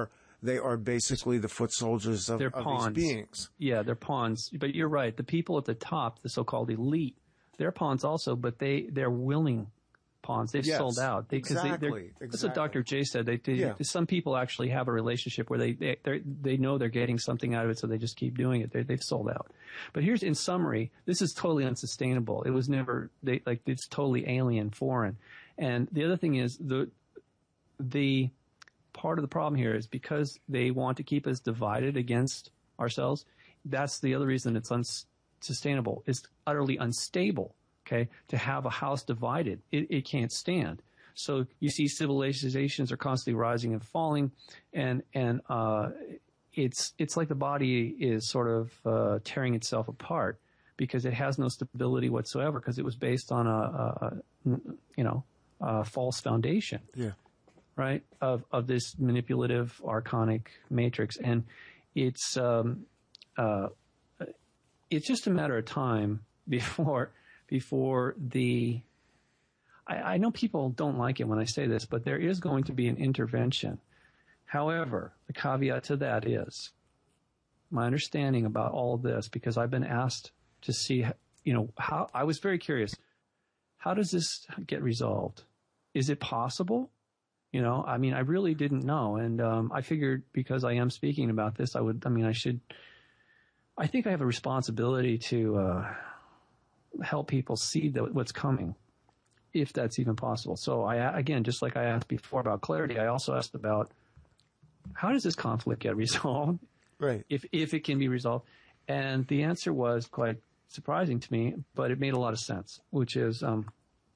they are basically the foot soldiers of, of these beings. Yeah, they're pawns. But you're right. The people at the top, the so-called elite, they're pawns also, but they, they're willing pawns. They've yes, sold out. They, exactly. They, exactly. That's what Doctor J said. They, they, yeah. Some people actually have a relationship where they they they know they're getting something out of it, so they just keep doing it. They're, they've sold out. But here's, in summary, this is totally unsustainable. It was never they like it's totally alien, foreign. And the other thing is the the part of the problem here is because they want to keep us divided against ourselves. That's the other reason it's unsustainable. It's utterly unstable. Okay, to have a house divided, it, it can't stand. So you see civilizations are constantly rising and falling, and and uh, it's it's like the body is sort of uh, tearing itself apart because it has no stability whatsoever because it was based on a, a, a you know a false foundation. Yeah. Right, of of this manipulative archonic matrix, and it's um, uh, it's just a matter of time before before the. I, I know people don't like it when I say this, but there is going to be an intervention. However, the caveat to that is my understanding about all of this, because I've been asked to see, you know, how I was very curious. How does this get resolved? Is it possible? You know, I mean, I really didn't know. And um, I figured because I am speaking about this, I would, I mean, I should, I think I have a responsibility to uh, help people see the, what's coming, if that's even possible. So I, again, just like I asked before about clarity, I also asked about how does this conflict get resolved? Right. If, if it can be resolved. And the answer was quite surprising to me, but it made a lot of sense, which is um,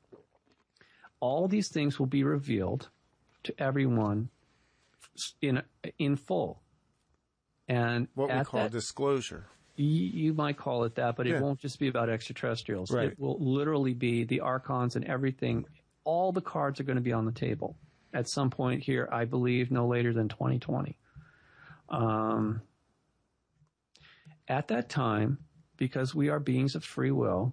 all these things will be revealed to everyone in in full. And what we call that, disclosure. You, you might call it that, but it yeah. won't just be about extraterrestrials. Right. It will literally be the archons and everything. All the cards are going to be on the table at some point here, I believe, no later than twenty twenty. Um, at that time, because we are beings of free will,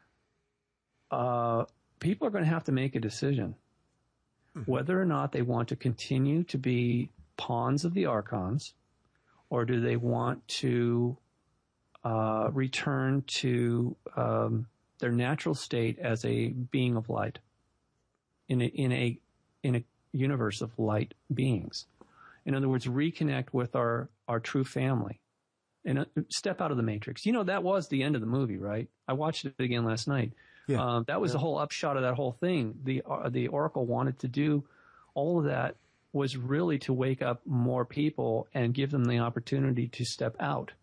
uh, people are going to have to make a decision. Mm-hmm. Whether or not they want to continue to be pawns of the archons, or do they want to uh, return to um, their natural state as a being of light in a, in a in a universe of light beings. In other words, reconnect with our our true family and uh, step out of the matrix. You know, that was the end of the movie, right? I watched it again last night. Yeah. Um, that was yeah. the whole upshot of that whole thing. The uh, the Oracle wanted to do all of that was really to wake up more people and give them the opportunity to step out.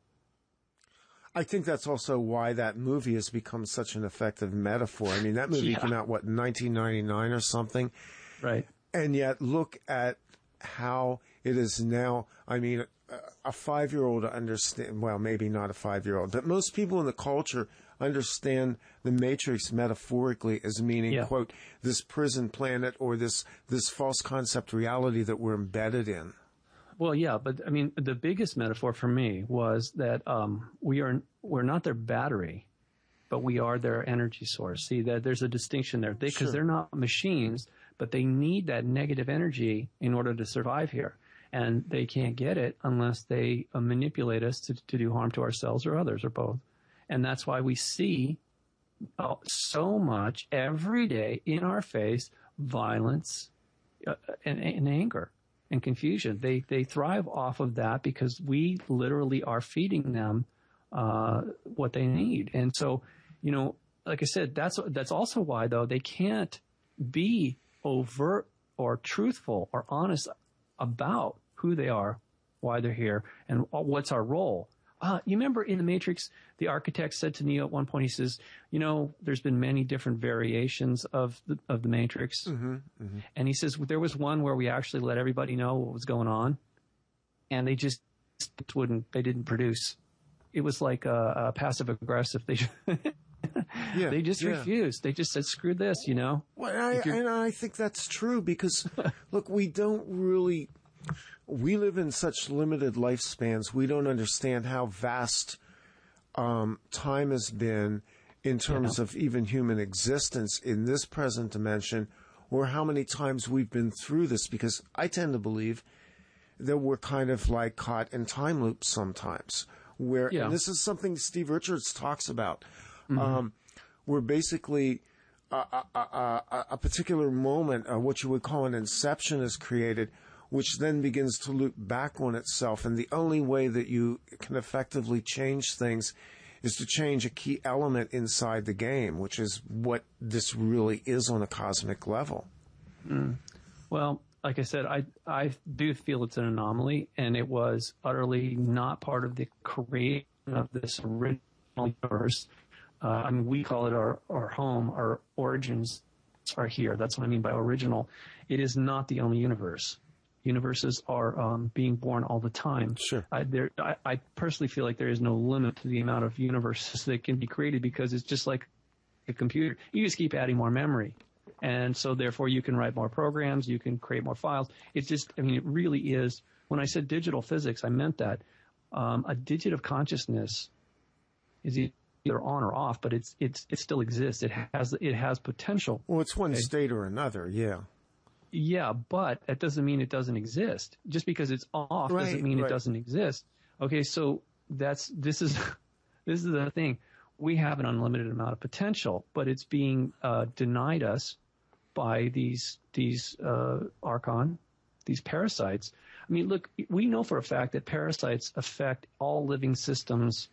I think that's also why that movie has become such an effective metaphor. I mean, that movie yeah. came out, what, in nineteen ninety-nine or something? Right. And yet look at how it is now. I mean, a five-year-old understand, well, maybe not a five-year-old, but most people in the culture understand the Matrix metaphorically as meaning, yeah. quote, this prison planet or this this false concept reality that we're embedded in. Well, yeah, but I mean, the biggest metaphor for me was that um, we are we're not their battery, but we are their energy source. See, that there's a distinction there because they, sure. they're not machines, but they need that negative energy in order to survive here. And they can't get it unless they uh, manipulate us to, to do harm to ourselves or others or both. And that's why we see uh, so much every day in our face violence uh, and, and anger and confusion. They they thrive off of that because we literally are feeding them uh, what they need. And so, you know, like I said, that's that's also why, though, they can't be overt or truthful or honest about who they are, why they're here, and what's our role. Uh, you remember in The Matrix, the architect said to Neo at one point, he says, you know, there's been many different variations of the, of the Matrix. Mm-hmm, mm-hmm. And he says, there was one where we actually let everybody know what was going on, and they just wouldn't, they didn't produce. It was like a, a passive aggressive. They yeah, they just yeah. refused. They just said, screw this, you know. Well, I, and I think that's true because, look, we don't really, we live in such limited lifespans. We don't understand how vast um, time has been in terms yeah. of even human existence in this present dimension, or how many times we've been through this, because I tend to believe that we're kind of like caught in time loops sometimes. Where Yeah. and this is something Steve Richards talks about. Mm-hmm. Um, where basically a, a, a, a particular moment, uh, what you would call an inception, is created, which then begins to loop back on itself. And the only way that you can effectively change things is to change a key element inside the game, which is what this really is on a cosmic level. Mm. Well, like I said, I I do feel it's an anomaly, and it was utterly not part of the creation of this original universe. Uh, I mean, we call it our, our home, our origins are here. That's what I mean by original. It is not the only universe. Universes are um, being born all the time. Sure. I, there, I, I personally feel like there is no limit to the amount of universes that can be created, because it's just like a computer. You just keep adding more memory. And so therefore you can write more programs, you can create more files. It's just, I mean, it really is. When I said digital physics, I meant that. Um, a digit of consciousness is either on or off, but it's, it's, it still exists. It has, it has potential. Well, it's one Okay. state or another, yeah. Yeah, but that doesn't mean it doesn't exist. Just because it's off Right, doesn't mean right. it doesn't exist. Okay, so that's this is this is the thing. We have an unlimited amount of potential, but it's being uh, denied us by these these uh, archon, these parasites. I mean, look, we know for a fact that parasites affect all living systems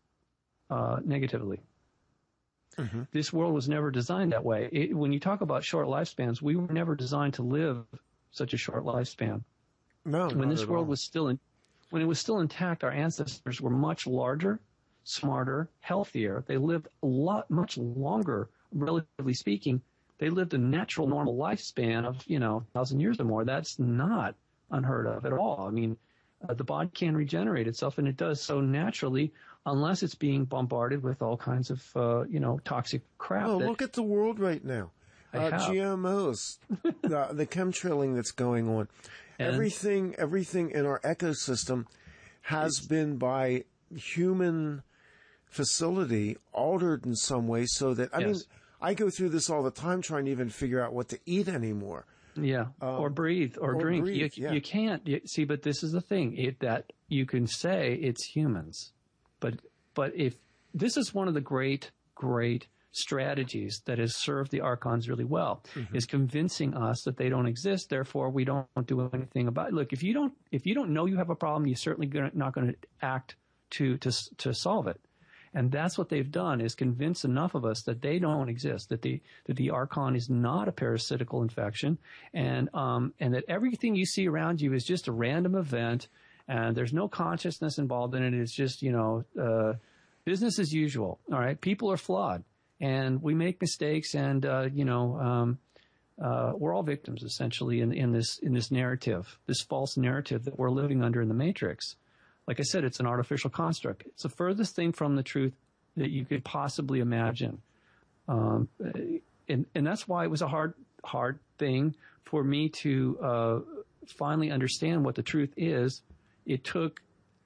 uh, negatively. Mm-hmm. This world was never designed that way. It, when you talk about short lifespans, we were never designed to live such a short lifespan. No, when not this at world all. was still in, when it was still intact, our ancestors were much larger, smarter, healthier. They lived a lot, much longer, relatively speaking. They lived a natural, normal lifespan of, you know, a thousand years or more. That's not unheard of at all. I mean, uh, the body can regenerate itself, and it does so naturally, unless it's being bombarded with all kinds of, uh, you know, toxic crap. Oh, that, look at the world right now. I Uh, have. G M Os, the, the chemtrailing that's going on. And- everything, everything in our ecosystem has been by human facility altered in some way, so that, I Yes. mean, I go through this all the time trying to even figure out what to eat anymore. Yeah, Um, or breathe, or, or drink. breathe, you, yeah. you can't you, see, but this is the thing: it, that you can say it's humans, but but if this is one of the great great strategies that has served the archons really well, Mm-hmm. is convincing us that they don't exist. Therefore, we don't do anything about it. Look, if you don't if you don't know you have a problem, you're certainly gonna, not going to act to to to solve it. And that's what they've done, is convince enough of us that they don't exist, that the that the archon is not a parasitical infection, and um and that everything you see around you is just a random event, and there's no consciousness involved in it. It's just, you know, uh, business as usual. All right, people are flawed, and we make mistakes, and uh, you know, um, uh, we're all victims essentially in in this in this narrative, this false narrative that we're living under in the Matrix. Like I said, it's an artificial construct. It's the furthest thing from the truth that you could possibly imagine. Um, and, and that's why it was a hard, hard thing for me to uh, finally understand what the truth is. It took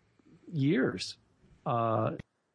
years. Uh,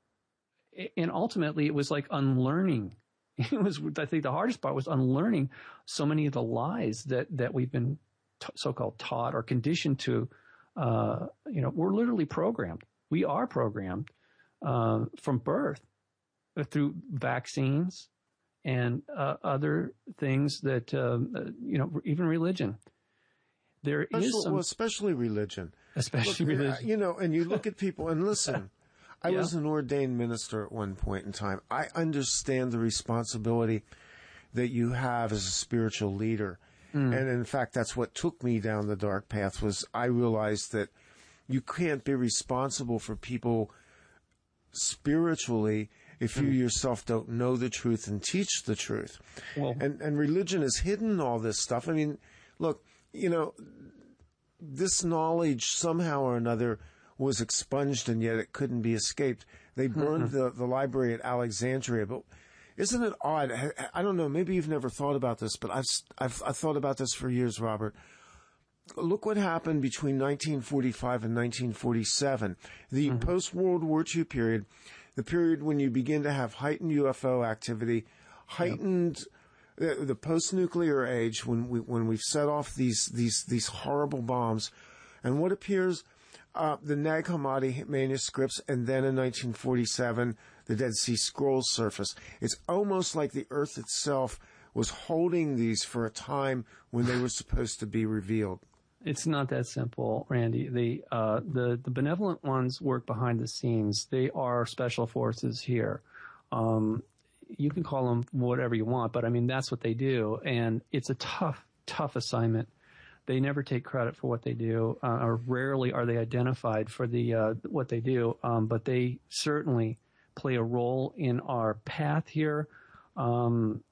and ultimately, it was like unlearning. It was, I think the hardest part was unlearning so many of the lies that, that we've been t- so-called taught or conditioned to. Uh, you know, we're literally programmed. We are programmed uh, from birth uh, through vaccines and uh, other things that, um, uh, you know, even religion. There Especially, is some, well, especially religion. especially Look, religion. You know, and you look at people, and listen, I Yeah. was an ordained minister at one point in time. I understand the responsibility that you have as a spiritual leader. Mm. And in fact, that's what took me down the dark path, was I realized that you can't be responsible for people spiritually if you mm. yourself don't know the truth and teach the truth. Well, and, and religion has hidden all this stuff. I mean, look, you know, this knowledge somehow or another was expunged, and yet it couldn't be escaped. They burned mm-hmm. the, the library at Alexandria, but isn't it odd? I don't know. Maybe you've never thought about this, but I've, I've, I've thought about this for years, Robert. Look what happened between nineteen forty-five and nineteen forty-seven, the mm-hmm. post-World War Two period, the period when you begin to have heightened U F O activity, heightened yep. the, the post-nuclear age, when we when we've set off these these these horrible bombs, and what appears, uh, the Nag Hammadi manuscripts, and then in nineteen forty-seven, the Dead Sea Scrolls surface. It's almost like the earth itself was holding these for a time when they were supposed to be revealed. It's not that simple, Randy. The, uh, the, the benevolent ones work behind the scenes. They are special forces here. Um, you can call them whatever you want, but I mean, that's what they do. And it's a tough, tough assignment. They never take credit for what they do, uh, or rarely are they identified for the, uh, what they do. Um, but they certainly play a role in our path here. Um,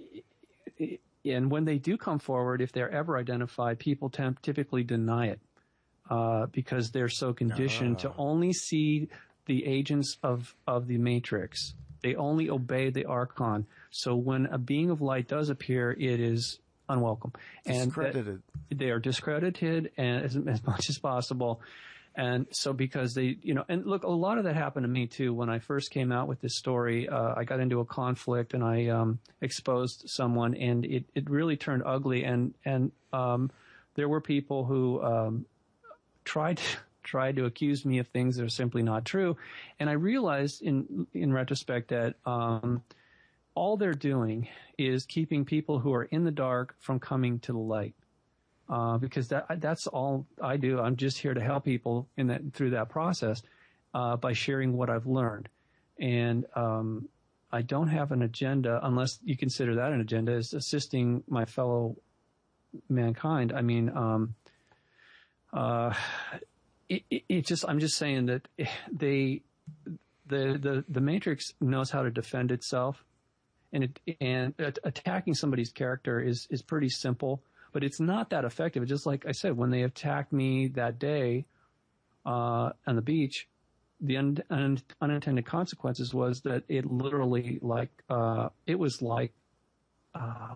and when they do come forward, if they're ever identified, people temp- typically deny it, uh, because they're so conditioned uh. to only see the agents of, of the Matrix. They only obey the Archon. So when a being of light does appear, it is unwelcome. And discredited. They are discredited and as, as much as possible. And so because they, you know, and look, a lot of that happened to me too. When I first came out with this story, uh, I got into a conflict and I, um, exposed someone and it, it really turned ugly. And, and, um, there were people who, um, tried to, tried to accuse me of things that are simply not true. And I realized in, in retrospect that, um, all they're doing is keeping people who are in the dark from coming to the light. Uh, because that, that's all I do. I'm just here to help people in that, through that process, uh, by sharing what I've learned. And, um, I don't have an agenda unless you consider that an agenda is assisting my fellow mankind. I mean, um, uh, it, it, it just, I'm just saying that they, the, the, the Matrix knows how to defend itself, and it, and attacking somebody's character is, is pretty simple. But it's not that effective. Just like I said, when they attacked me that day uh, on the beach, the un- un- unintended consequences was that it literally, like, uh, it was like uh,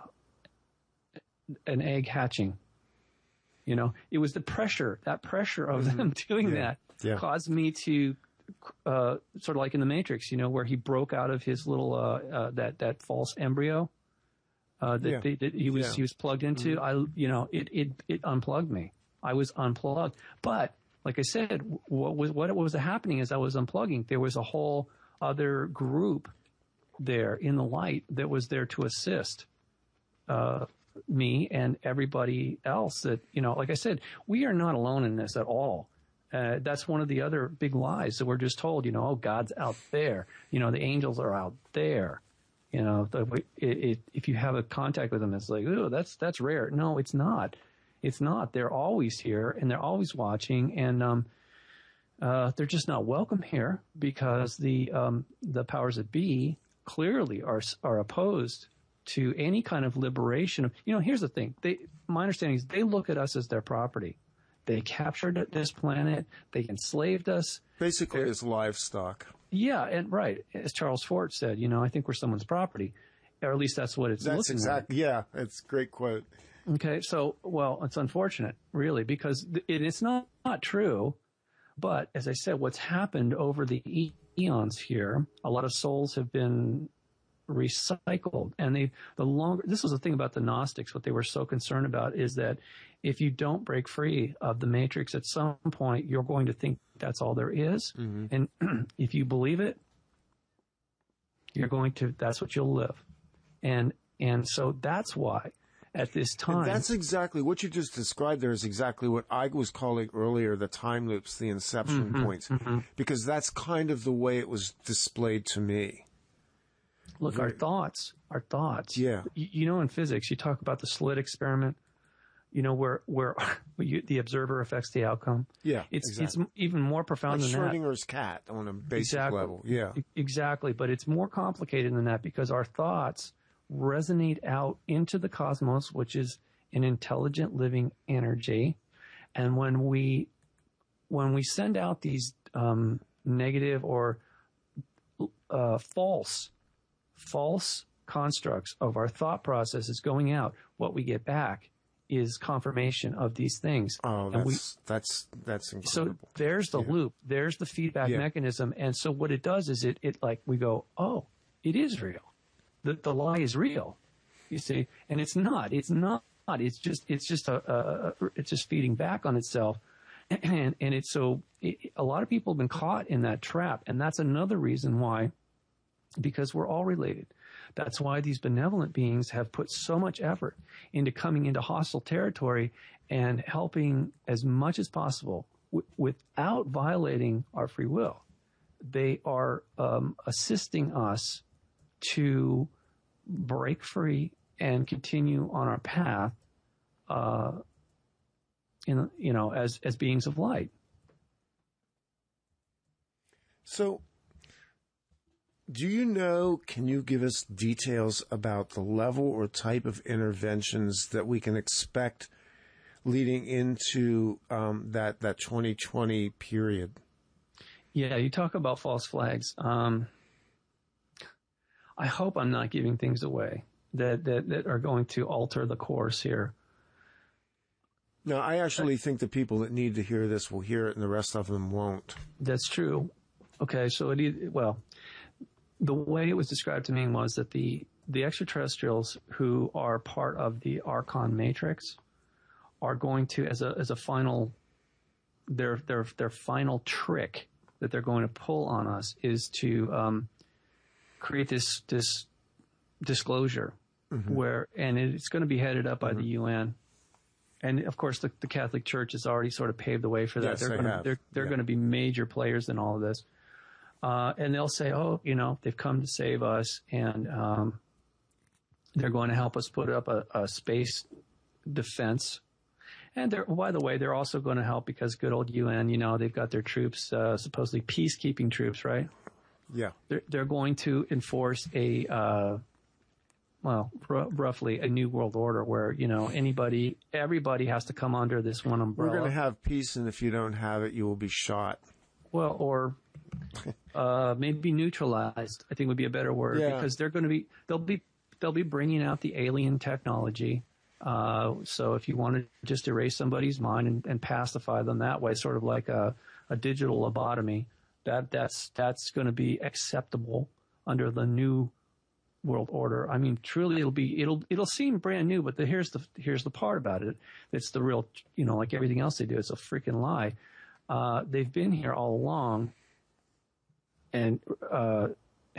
an egg hatching. You know, it was the pressure, that pressure of mm-hmm. them doing yeah. that yeah. caused me to uh, sort of like in the Matrix, you know, where he broke out of his little uh, uh, that that false embryo. Uh, that, yeah. they, that he was, yeah. he was plugged into. Mm-hmm. I, you know, it, it, it unplugged me. I was unplugged. But like I said, what was, what was happening as I was unplugging, there was a whole other group there in the light that was there to assist, uh, me and everybody else that, you know, like I said, we are not alone in this at all. Uh, that's one of the other big lies that we're just told, you know, oh, God's out there. You know, the angels are out there. You know, the, it, it, if you have a contact with them, it's like, oh, that's that's rare. No, it's not. It's not. They're always here, and they're always watching, and um, uh, they're just not welcome here because the um, the powers that be clearly are are opposed to any kind of liberation of. You know, here's the thing. They, my understanding is they look at us as their property. They captured this planet. They enslaved us. Basically, as livestock. Yeah, and right, as Charles Fort said, you know, I think we're someone's property, or at least that's what it's that's looking exactly, like. Yeah, it's a great quote. Okay, so, well, it's unfortunate, really, because it, it's not, not true, but as I said, what's happened over the e- eons here, a lot of souls have been recycled, and they, the longer, this was the thing about the Gnostics, what they were so concerned about is that if you don't break free of the Matrix at some point, you're going to think that's all there is. Mm-hmm. And if you believe it, you're going to, that's what you'll live. And, and so that's why at this time. And that's exactly what you just described there is exactly what I was calling earlier the time loops, the inception mm-hmm, points, mm-hmm. because that's kind of the way it was displayed to me. Look, Very, our thoughts, our thoughts. Yeah. You, you know, in physics, you talk about the slit experiment. You know, where, where you, the observer affects the outcome. Yeah, It's, exactly. it's even more profound like than that. Schrodinger's cat on a basic exactly. level. Yeah. Exactly. But it's more complicated than that because our thoughts resonate out into the cosmos, which is an intelligent living energy. And when we, when we send out these, um, negative or, uh, false, false constructs of our thought processes going out, what we get back is confirmation of these things. Oh, that's, we, that's, that's incredible. So there's the yeah. loop. There's the feedback yeah. mechanism. And so what it does is it, it like, we go, oh, it is real. The, the lie is real. You see? And it's not, it's not, it's just, it's just a, a, a it's just feeding back on itself. And, and it's so, it, a lot of people have been caught in that trap. And that's another reason why, because we're all related. That's why these benevolent beings have put so much effort into coming into hostile territory and helping as much as possible w- without violating our free will. They are um, assisting us to break free and continue on our path, uh, in, you know, as, as beings of light. So, do you know, can you give us details about the level or type of interventions that we can expect leading into um, that, that twenty twenty period? Yeah, you talk about false flags. Um, I hope I'm not giving things away that, that, that are going to alter the course here. No, I actually think the people that need to hear this will hear it and the rest of them won't. That's true. Okay, so it, well, the way it was described to me was that the, the extraterrestrials who are part of the Archon Matrix are going to, as a, as a final, their, their, their final trick that they're going to pull on us is to, um, create this, this disclosure mm-hmm. where, and it's going to be headed up by mm-hmm. the U N. And of course, the, the Catholic Church has already sort of paved the way for that. Yes, they're they going have. to, they're, they're yeah. going to be major players in all of this. Uh, and they'll say, oh, you know, they've come to save us, and um, they're going to help us put up a, a space defense. And they're, by the way, they're also going to help because good old U N, you know, they've got their troops, uh, supposedly peacekeeping troops, right? Yeah. They're, they're going to enforce a, uh, well, r- roughly a new world order where, you know, anybody, everybody has to come under this one umbrella. We're going to have peace, and if you don't have it, you will be shot. Well, or uh, maybe neutralized, I think would be a better word, yeah. because they're going to be, they'll be, they'll be bringing out the alien technology. Uh, so if you want to just erase somebody's mind and, and pacify them that way, sort of like a, a digital lobotomy, that, that's, that's going to be acceptable under the new world order. I mean, truly it'll be, it'll, it'll seem brand new, but the, here's the, here's the part about it. It's the real, you know, like everything else they do, it's a freaking lie. Uh, they've been here all along. And, uh,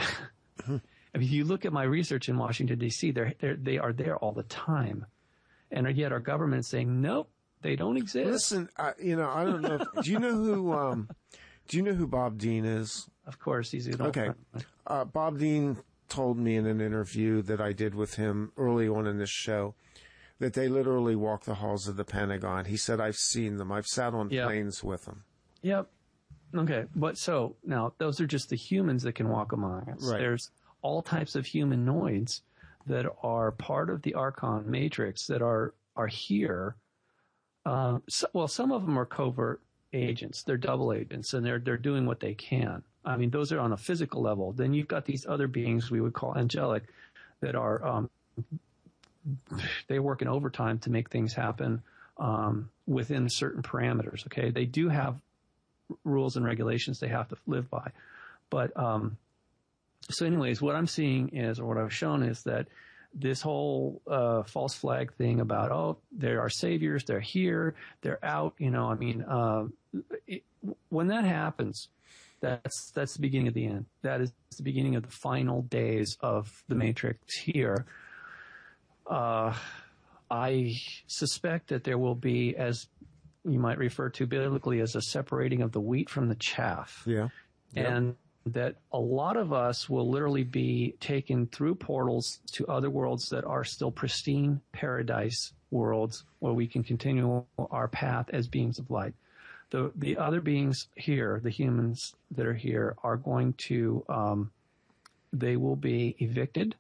I mean, you look at my research in Washington, D C, they're, they're, they are there all the time. And yet our government is saying, nope, they don't exist. Listen, I, you know, I don't know. If, do you know who, um, do you know who Bob Dean is? Of course, he's an okay. Uh, Bob Dean told me in an interview that I did with him early on in this show that they literally walk the halls of the Pentagon. He said, I've seen them. I've sat on yep. planes with them. Yep. Okay. But so now those are just the humans that can walk among us. Right. There's all types of humanoids that are part of the Archon Matrix that are, are here. Uh, so, well, some of them are covert agents. They're double agents, and they're, they're doing what they can. I mean, those are on a physical level. Then you've got these other beings we would call angelic that are, um, they work in overtime to make things happen, um, within certain parameters. Okay. They do have rules and regulations they have to live by. But, um, so anyways, what I'm seeing is, or what I've shown is that this whole, uh, false flag thing about, oh, they're our saviors, they're here, they're out, you know, I mean, uh, it, when that happens, that's, that's the beginning of the end. That is the beginning of the final days of the Matrix here. Uh, I suspect that there will be, as you might refer to biblically, as a separating of the wheat from the chaff. Yeah. Yep. And that a lot of us will literally be taken through portals to other worlds that are still pristine paradise worlds where we can continue our path as beings of light. The, the other beings here, the humans that are here, are going to, um, they will be evicted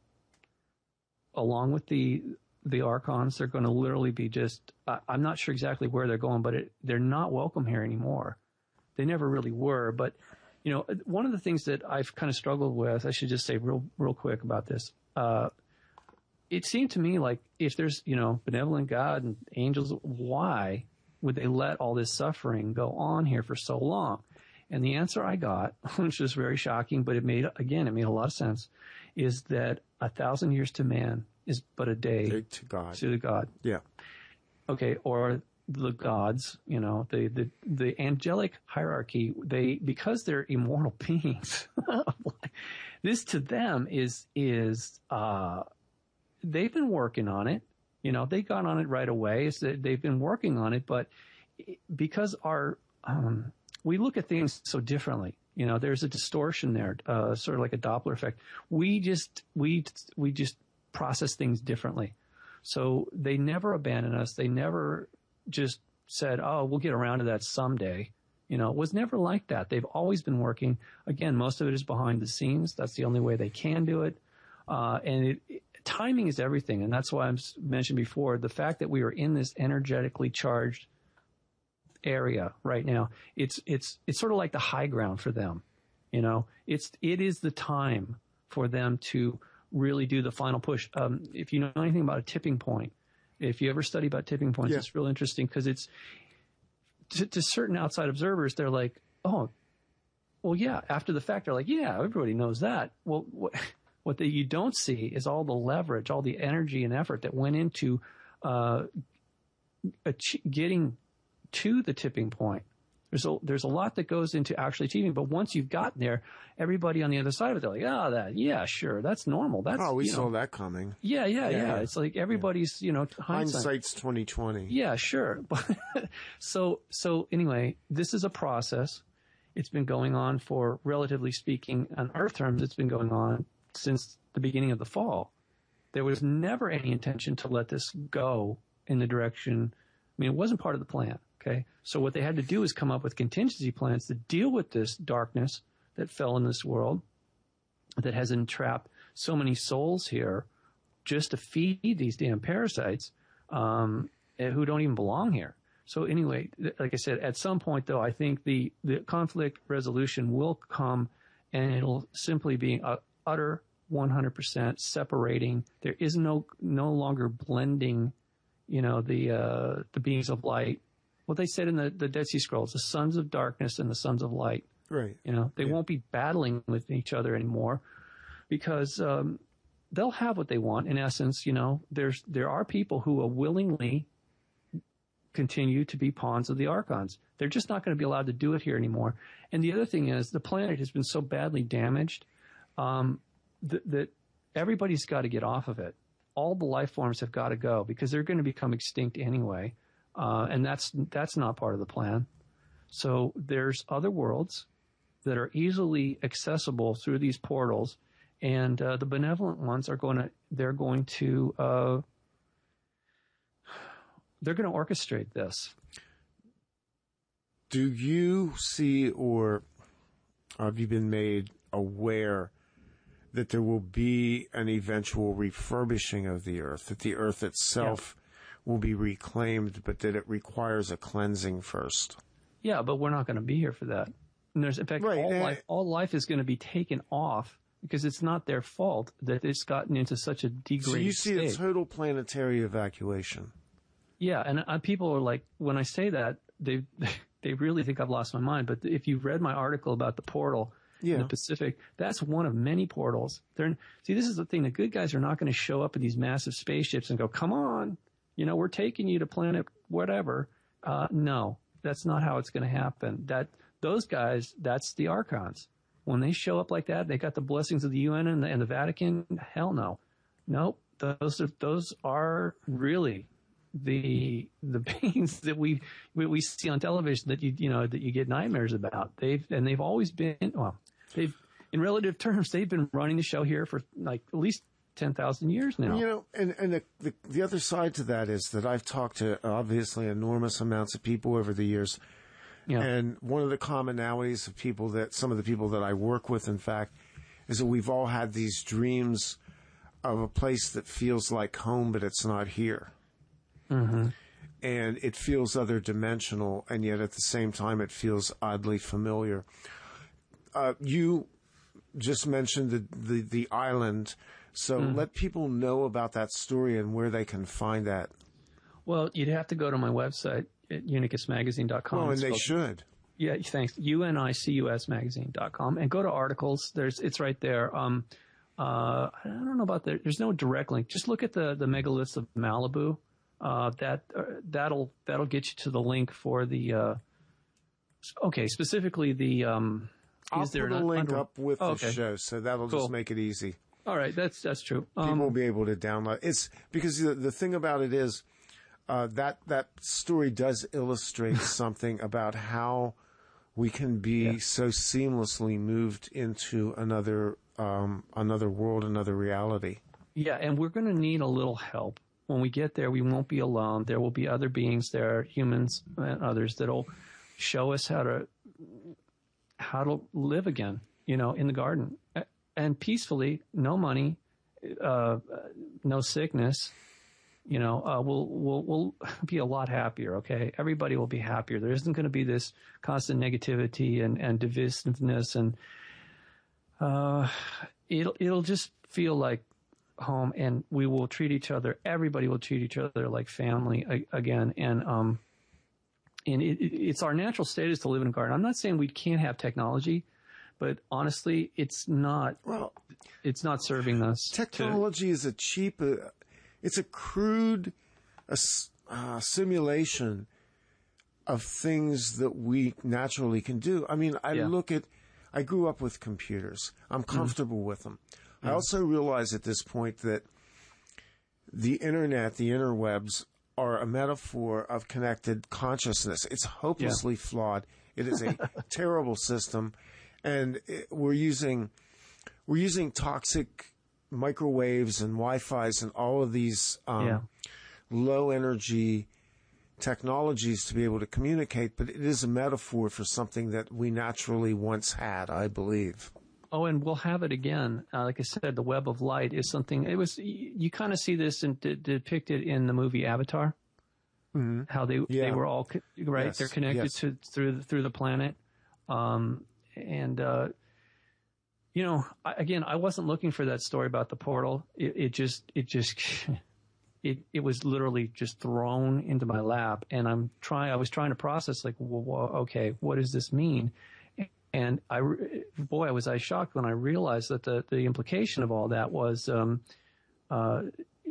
along with the, the Archons. They're going to literally be just, I, I'm not sure exactly where they're going, but it, they're not welcome here anymore. They never really were. But, you know, one of the things that I've kind of struggled with, I should just say real, real quick about this. Uh, it seemed to me like if there's, you know, benevolent God and angels, why would they let all this suffering go on here for so long? And the answer I got, which was very shocking, but it made, again, it made a lot of sense, is that a thousand years to man is but a day to God. To God. Yeah. Okay. Or the gods, you know, the, the, the angelic hierarchy, they, because they're immortal beings, this to them is, is, uh, they've been working on it. You know, they got on it right away. It's that they've been working on it, but because our, um, we look at things so differently. You know, there's a distortion there, uh, sort of like a Doppler effect. We just, we, we just process things differently. So they never abandoned us. They never just said, oh, we'll get around to that someday. You know, it was never like that. They've always been working. Again, most of it is behind the scenes. That's the only way they can do it. Uh, and it, it, timing is everything. And that's why I mentioned before, the fact that we are in this energetically charged area right now, it's, it's, it's sort of like the high ground for them. You know, it's, it is the time for them to really do the final push. Um, if you know anything about a tipping point, if you ever study about tipping points, yeah. It's real interesting because it's to, to certain outside observers, they're like, oh, well, yeah. After the fact, they're like, yeah, everybody knows that. Well, what, what they, you don't see is all the leverage, all the energy and effort that went into uh, ach- getting to the tipping point. There's a, there's a lot that goes into actually achieving, but once you've gotten there, everybody on the other side of it, they're like, oh, that, yeah, sure, that's normal. That's, oh, we you know, saw that coming. Yeah, yeah, yeah. yeah. It's like everybody's, yeah. you know, hindsight. Hindsight's twenty twenty. Yeah, sure. so, so anyway, this is a process. It's been going on for, relatively speaking, on Earth terms, it's been going on since the beginning of the fall. There was never any intention to let this go in the direction. I mean, it wasn't part of the plan. Okay. So what they had to do is come up with contingency plans to deal with this darkness that fell in this world that has entrapped so many souls here just to feed these damn parasites, um, who don't even belong here. So anyway, like I said, at some point though, I think the, the conflict resolution will come and it'll simply be a utter one hundred percent separating. There is no, no longer blending, you know, the, uh, the beings of light. What they said in the, the Dead Sea Scrolls, the sons of darkness and the sons of light. Right. You know, they yeah. won't be battling with each other anymore because um, they'll have what they want. In essence, you know, there's there are people who will willingly continue to be pawns of the Archons. They're just not going to be allowed to do it here anymore. And the other thing is the planet has been so badly damaged um, th- that everybody's got to get off of it. All the life forms have got to go because they're going to become extinct anyway. Uh, and that's that's not part of the plan. So there's other worlds that are easily accessible through these portals, and uh, the benevolent ones are going to they're going to uh, they're going to orchestrate this. Do you see, or have you been made aware that there will be an eventual refurbishing of the Earth, that the Earth itself yeah. will be reclaimed, but that it requires a cleansing first? Yeah, but we're not going to be here for that. And there's, in fact, right. all, uh, life, all life is going to be taken off because it's not their fault that it's gotten into such a degraded state. So you see state. a total planetary evacuation. Yeah, and uh, people are like, when I say that, they they really think I've lost my mind. But if you read my article about the portal yeah. in the Pacific, that's one of many portals. They're, see, this is the thing. The good guys are not going to show up in these massive spaceships and go, come on, you know, we're taking you to planet whatever. Uh, no, that's not how it's going to happen. That those guys, that's the Archons. When they show up like that, they got the blessings of the U N and the, and the Vatican. Hell no. Nope. Those are, those are really the the beings that we, we we see on television that you you know that you get nightmares about. They've and they've always been well. They've in relative terms they've been running the show here for like at least ten thousand years now. You know, and and the, the the other side to that is that I've talked to obviously enormous amounts of people over the years. Yeah. And one of the commonalities of people that some of the people that I work with, in fact, is that we've all had these dreams of a place that feels like home, but it's not here. Mm-hmm. And it feels other dimensional, and yet at the same time it feels oddly familiar. Uh, you just mentioned the, the, the island, so mm. let people know about that story and where they can find that. Well, you'd have to go to my website at unicus magazine dot com. Oh, and they should. Yeah, thanks. U N I C U S magazine dot com. And go to articles. There's, it's right there. Um, uh, I don't know about that. There's no direct link. Just look at the, the megaliths of Malibu. uh, that uh, that'll that'll get you to the link for the. Uh, okay, specifically the. Um, I'll is there put a an link under- up with oh, the okay. show, so that'll Cool. just make it easy. All right, that's that's true. Um, People will be able to download. It's because the, the thing about it is uh, that that story does illustrate something about how we can be Yeah. so seamlessly moved into another um, another world, another reality. Yeah, and we're going to need a little help. When we get there, we won't be alone. There will be other beings there, humans and others, that'll show us how to how to live again, you know, in the garden and peacefully, no money, uh, no sickness. You know, uh, we'll we'll we'll be a lot happier. Okay, everybody will be happier. There isn't going to be this constant negativity and and divisiveness, and uh, it'll it'll just feel like home, and we will treat each other. Everybody will treat each other like family a, again, and um, and it, it, it's our natural state is to live in a garden. I'm not saying we can't have technology, but honestly, it's not. Well, it's not serving us. technology to, is a cheap. Uh, it's a crude uh, uh, simulation of things that we naturally can do. I mean, I Yeah. look at. I grew up with computers. I'm comfortable with them. I also realize at this point that the internet, the interwebs, are a metaphor of connected consciousness. It's hopelessly flawed. It is a terrible system, and it, we're using we're using toxic microwaves and Wi-Fi's and all of these um, Yeah. low energy technologies to be able to communicate. But it is a metaphor for something that we naturally once had, I believe. Oh, and we'll have it again. Uh, like I said, the web of light is something. It was you, you kind of see this in, de- depicted in the movie Avatar. Mm-hmm. How they Yeah. they were all co- right. Yes, They're connected yes. to through the, through the planet, um, and uh, you know, I, again, I wasn't looking for that story about the portal. It, it just it just it it was literally just thrown into my lap, and I'm trying. I was trying to process like, well, well, okay, what does this mean? And I, boy, was I shocked when I realized that the, the implication of all that was, um, uh,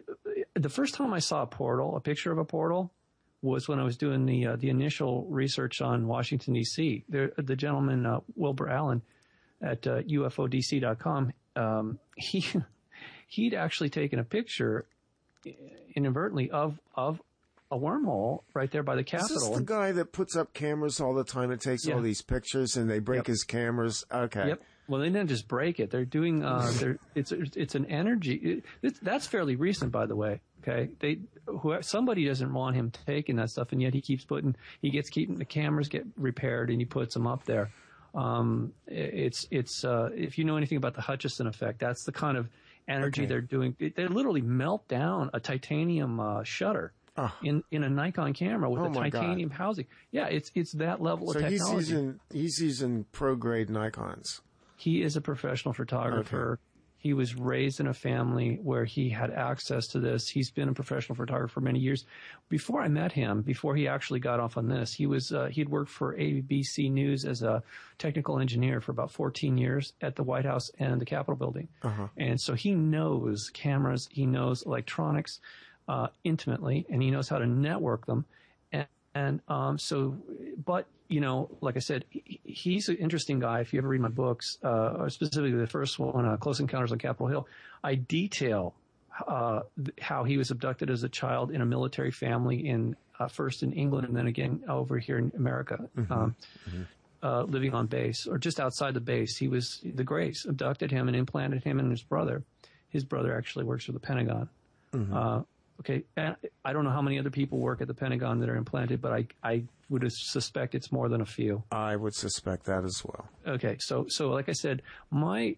the first time I saw a portal, a picture of a portal, was when I was doing the uh, the initial research on Washington D C. The, the gentleman uh, Wilbur Allen at uh, U F O D C dot com, um, he he'd actually taken a picture inadvertently of of a wormhole right there by the Capitol. Is this the guy that puts up cameras all the time and takes Yeah. all these pictures and they break Yep. his cameras? Okay. Yep. Well, they didn't just break it. They're doing. Uh, they're, it's it's an energy. It, it's, that's fairly recent, by the way. Okay. They who somebody doesn't want him taking that stuff, and yet he keeps putting. He gets keeping the cameras get repaired, and he puts them up there. Um, it's it's uh, if you know anything about the Hutchison effect, that's the kind of energy Okay. they're doing. They literally melt down a titanium uh, shutter. Oh. In, in a Nikon camera with Oh a my God. titanium housing. Yeah, it's it's that level So of he's technology. using he's using pro grade Nikons. He is a professional photographer. He was raised in a family where he had access to this. He's been a professional photographer for many years. Before I met him, before he actually got off on this, he was uh, he'd worked for A B C News as a technical engineer for about fourteen years at the White House and the Capitol building. Uh-huh. And so he knows cameras, he knows electronics uh, intimately, and he knows how to network them. And, and um, so, but you know, like I said, he, he's an interesting guy. If you ever read my books, uh, or specifically the first one, uh, Close Encounters on Capitol Hill, I detail uh, th- how he was abducted as a child in a military family in uh, first in England and then again over here in America, mm-hmm. Um, mm-hmm. Uh, living on base or just outside the base. He was the Grace abducted him and implanted him and his brother. His brother actually works for the Pentagon. Mm-hmm. Uh, Okay, I don't know how many other people work at the Pentagon that are implanted, but I, I would suspect it's more than a few. I would suspect that as well. Okay, so so like I said, my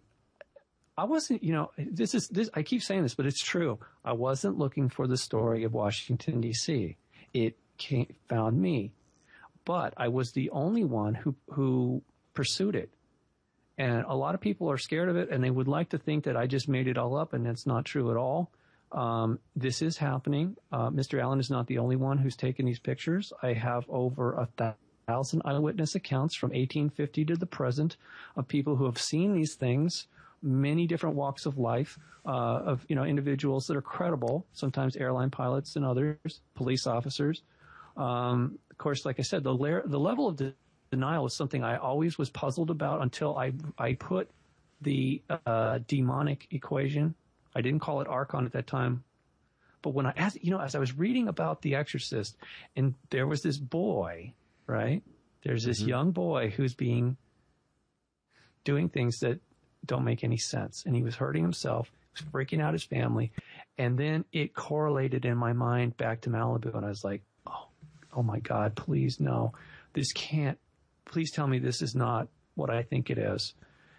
I wasn't, you know, this is this. I keep saying this, but it's true. I wasn't looking for the story of Washington D C. It came, found me, but I was the only one who who pursued it. And a lot of people are scared of it, and they would like to think that I just made it all up, and that's not true at all. Um, this is happening. Uh, Mister Allen is not the only one who's taken these pictures. I have over a thousand eyewitness accounts from eighteen fifty to the present of people who have seen these things many different walks of life, uh, of, you know, individuals that are credible, sometimes airline pilots and others, police officers. Um, of course, like I said, the, la- the level of de- denial is something I always was puzzled about until I, I put the uh, demonic equation. I didn't call it Archon at that time. But when I, as, you know, as I was reading about The Exorcist, and there was this boy, right? There's this mm-hmm. young boy who's being, doing things that don't make any sense. And he was hurting himself, was freaking out his family. And then it correlated in my mind back to Malibu. And I was like, oh, oh my God, please no, this can't, please tell me this is not what I think it is.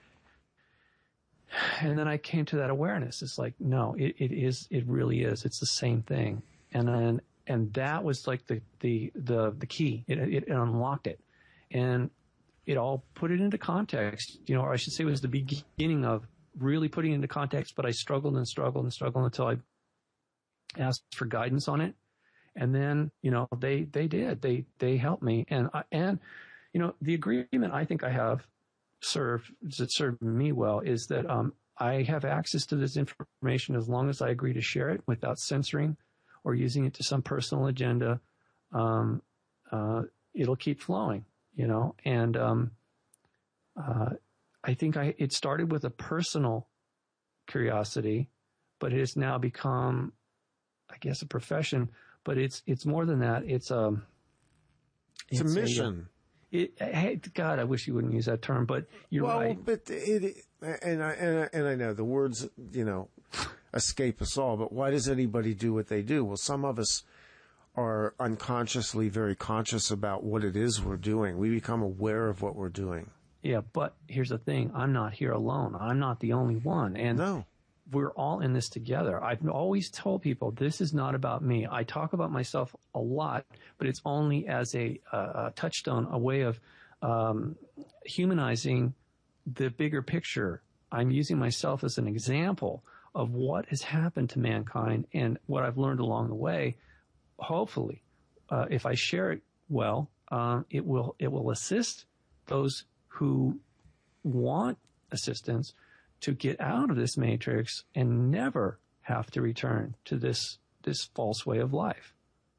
And then I came to that awareness. It's like, no, it, it is, it really is. It's the same thing. And then, and that was like the, the, the, the key. It, it, it unlocked it. And it all put it into context, you know, or I should say it was the beginning of really putting it into context, but I struggled and struggled and struggled until I asked for guidance on it. And then, you know, they, they did, they, they helped me. And, I, and, you know, the agreement I think I have served, that served me well is that, um, I have access to this information as long as I agree to share it without censoring or using it to some personal agenda. Um, uh, it'll keep flowing. You know, and um, uh, I think I it started with a personal curiosity, but it has now become, I guess, a profession. But it's it's more than that. It's a it's, it's a mission. A, it, hey, God, I wish you wouldn't use that term, but you're well, right. But it, and I and I, and I know the words, you know, escape us all. But why does anybody do what they do? Well, some of us are unconsciously very conscious about what it is we're doing. We become aware of what we're doing. Yeah, but here's the thing. I'm not here alone. I'm not the only one. And no. We're all in this together. I've always told people this is not about me. I talk about myself a lot, but it's only as a, a, a touchstone, a way of um, humanizing the bigger picture. I'm using myself as an example of what has happened to mankind and what I've learned along the way. Hopefully, uh, if I share it well, um, it will it will assist those who want assistance to get out of this matrix and never have to return to this this false way of life.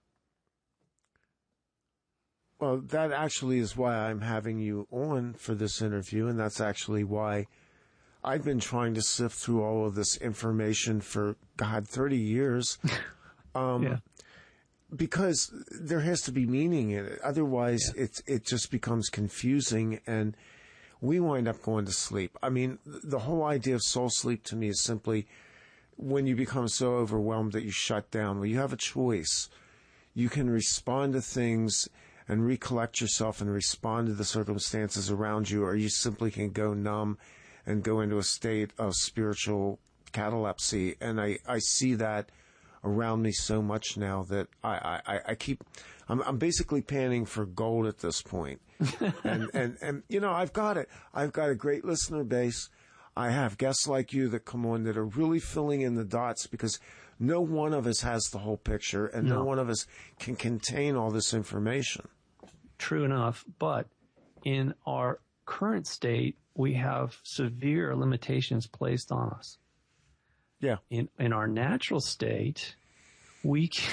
Well, that actually is why I'm having you on for this interview, and that's actually why I've been trying to sift through all of this information for, God, thirty years. Um, yeah. Because there has to be meaning in it. Otherwise, yeah. it's, it just becomes confusing, and we wind up going to sleep. I mean, the whole idea of soul sleep to me is simply when you become so overwhelmed that you shut down. Well, you have a choice. You can respond to things and recollect yourself and respond to the circumstances around you, or you simply can go numb and go into a state of spiritual catalepsy. And I, I see that around me so much now that I, I, I keep, I'm, I'm basically panning for gold at this point. and, and, and, you know, I've got it. I've got a great listener base. I have guests like you that come on that are really filling in the dots because no one of us has the whole picture and no, no one of us can contain all this information. True enough. But in our current state, we have severe limitations placed on us. Yeah. In in our natural state, we can,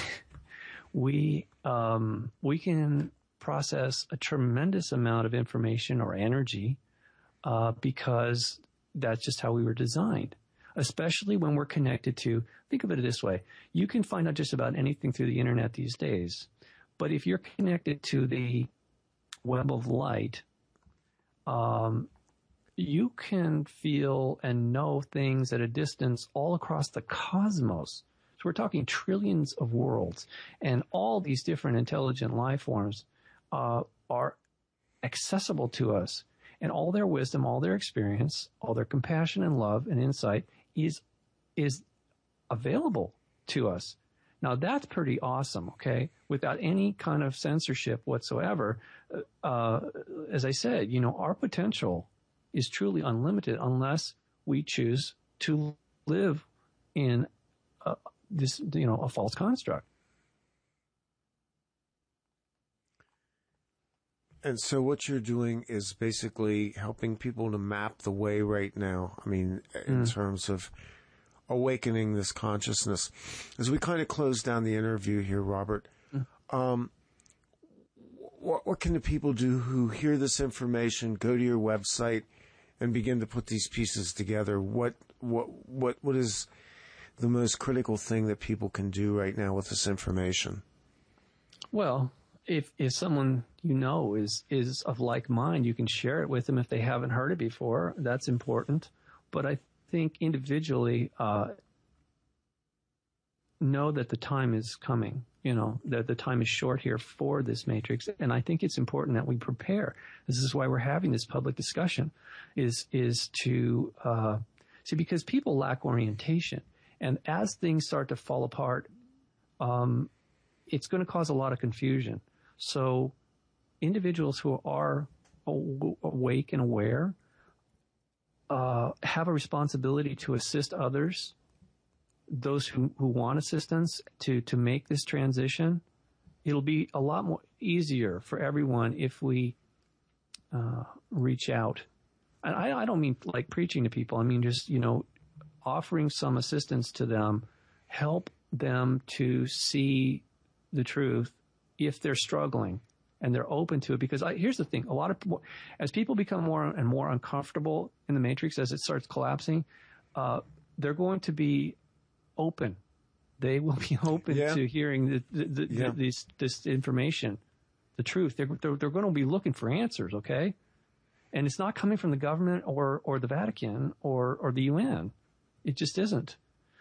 we um we can process a tremendous amount of information or energy uh, because that's just how we were designed. Especially when we're connected to. Think of it this way: you can find out just about anything through the internet these days, but if you're connected to the web of light, um. you can feel and know things at a distance all across the cosmos. So we're talking trillions of worlds, and all these different intelligent life forms uh, are accessible to us. And all their wisdom, all their experience, all their compassion and love and insight is is available to us. Now, that's pretty awesome, okay? Without any kind of censorship whatsoever. Uh, as I said, you know, our potential is truly unlimited unless we choose to live in a, this, you know, a false construct. And so what you're doing is basically helping people to map the way right now. I mean, in mm. terms of awakening this consciousness. As we kind of close down the interview here, Robert, mm. um, what, what can the people do who hear this information, go to your website, and begin to put these pieces together? What what what what is the most critical thing that people can do right now with this information? Well, if if someone you know is is of like mind, you can share it with them if they haven't heard it before. That's important. But I think individually, uh, know that the time is coming. You know, that the time is short here for this matrix. And I think it's important that we prepare. This is why we're having this public discussion, is, is to, uh, see, because people lack orientation. And as things start to fall apart, um, it's going to cause a lot of confusion. So individuals who are awake and aware, uh, have a responsibility to assist others, those who, who want assistance to, to make this transition. It'll be a lot more easier for everyone if we uh, reach out. And I, I don't mean like preaching to people. I mean just, you know, offering some assistance to them, help them to see the truth if they're struggling and they're open to it. Because I, here's the thing, a lot of people, as people become more and more uncomfortable in the matrix, as it starts collapsing, uh, they're going to be open. They will be open yeah. to hearing the, the, the, yeah. the, this, this information, the truth. They're, they're, they're going to be looking for answers, okay? And it's not coming from the government or, or the Vatican or, or the U N. It just isn't.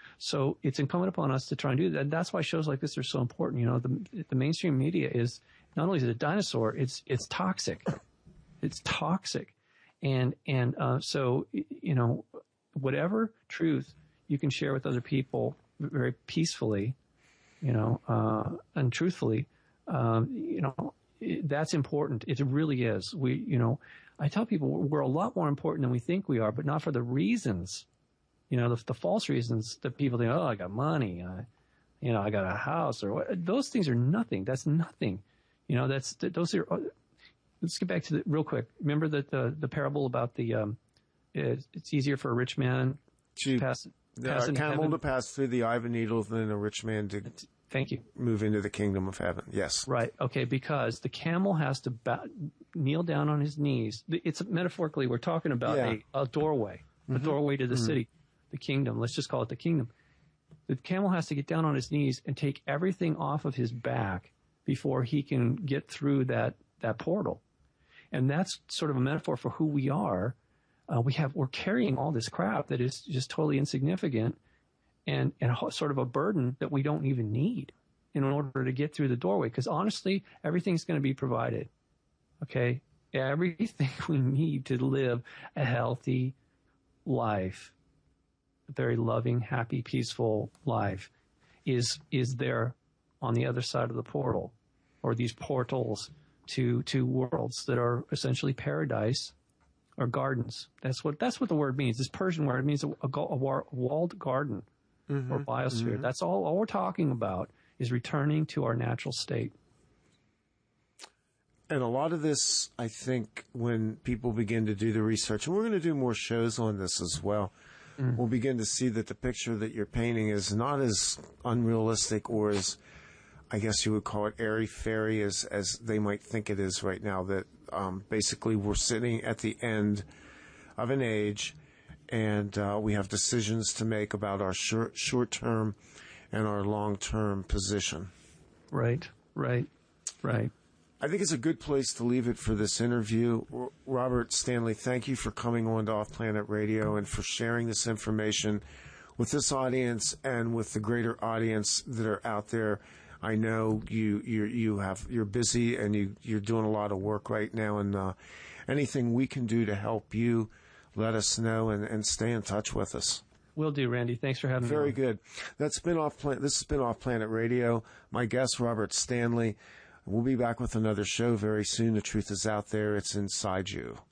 So it's incumbent upon us to try and do that. And that's why shows like this are so important. You know, the, the mainstream media is, not only is it a dinosaur, it's, it's toxic. It's toxic. And, and, uh, so, you know, whatever truth you can share with other people very peacefully, you know, uh, and truthfully, um, you know, it, that's important. It really is. We, you know, I tell people we're a lot more important than we think we are, but not for the reasons, you know, the, the false reasons that people think, oh, I got money, I, you know, I got a house, or what. Those things are nothing. That's nothing. You know, that's, those are, let's get back to the, real quick. Remember that the, the parable about the, um, it, it's easier for a rich man to pass, pass a camel heaven. to pass through the eye of a needle than a rich man to Thank you. move into the kingdom of heaven. Yes. Right. Okay. Because the camel has to bow, kneel down on his knees. It's metaphorically, we're talking about yeah. a, a doorway, mm-hmm. a doorway to the mm-hmm. city, the kingdom. Let's just call it the kingdom. The camel has to get down on his knees and take everything off of his back before he can get through that, that portal. And that's sort of a metaphor for who we are. Uh, we have, we're carrying all this crap that is just totally insignificant and, and sort of a burden that we don't even need in order to get through the doorway. Because honestly, everything's going to be provided. Okay? Everything we need to live a healthy life, a very loving, happy, peaceful life is, is there on the other side of the portal, or these portals to, to worlds that are essentially paradise or gardens. That's what, that's what the word means. This Persian word means a, a, a walled garden mm-hmm, or biosphere. Mm-hmm. That's all, all we're talking about is returning to our natural state. And a lot of this, I think, when people begin to do the research, and we're going to do more shows on this as well, mm. we'll begin to see that the picture that you're painting is not as unrealistic or as, I guess you would call it, airy-fairy as, as they might think it is right now, that um, basically we're sitting at the end of an age, and uh, we have decisions to make about our short, short-term and our long-term position. Right, right, right. I think it's a good place to leave it for this interview. Robert Stanley, thank you for coming on to Off Planet Radio and for sharing this information with this audience and with the greater audience that are out there. I know you you you have you're busy and you you're doing a lot of work right now, and uh, anything we can do to help you, let us know and, and stay in touch with us. Will do, Randy. Thanks for having me. Very good. That's been off. Plan- this has been Off Planet Radio. My guest, Robert Stanley. We'll be back with another show very soon. The truth is out there. It's inside you.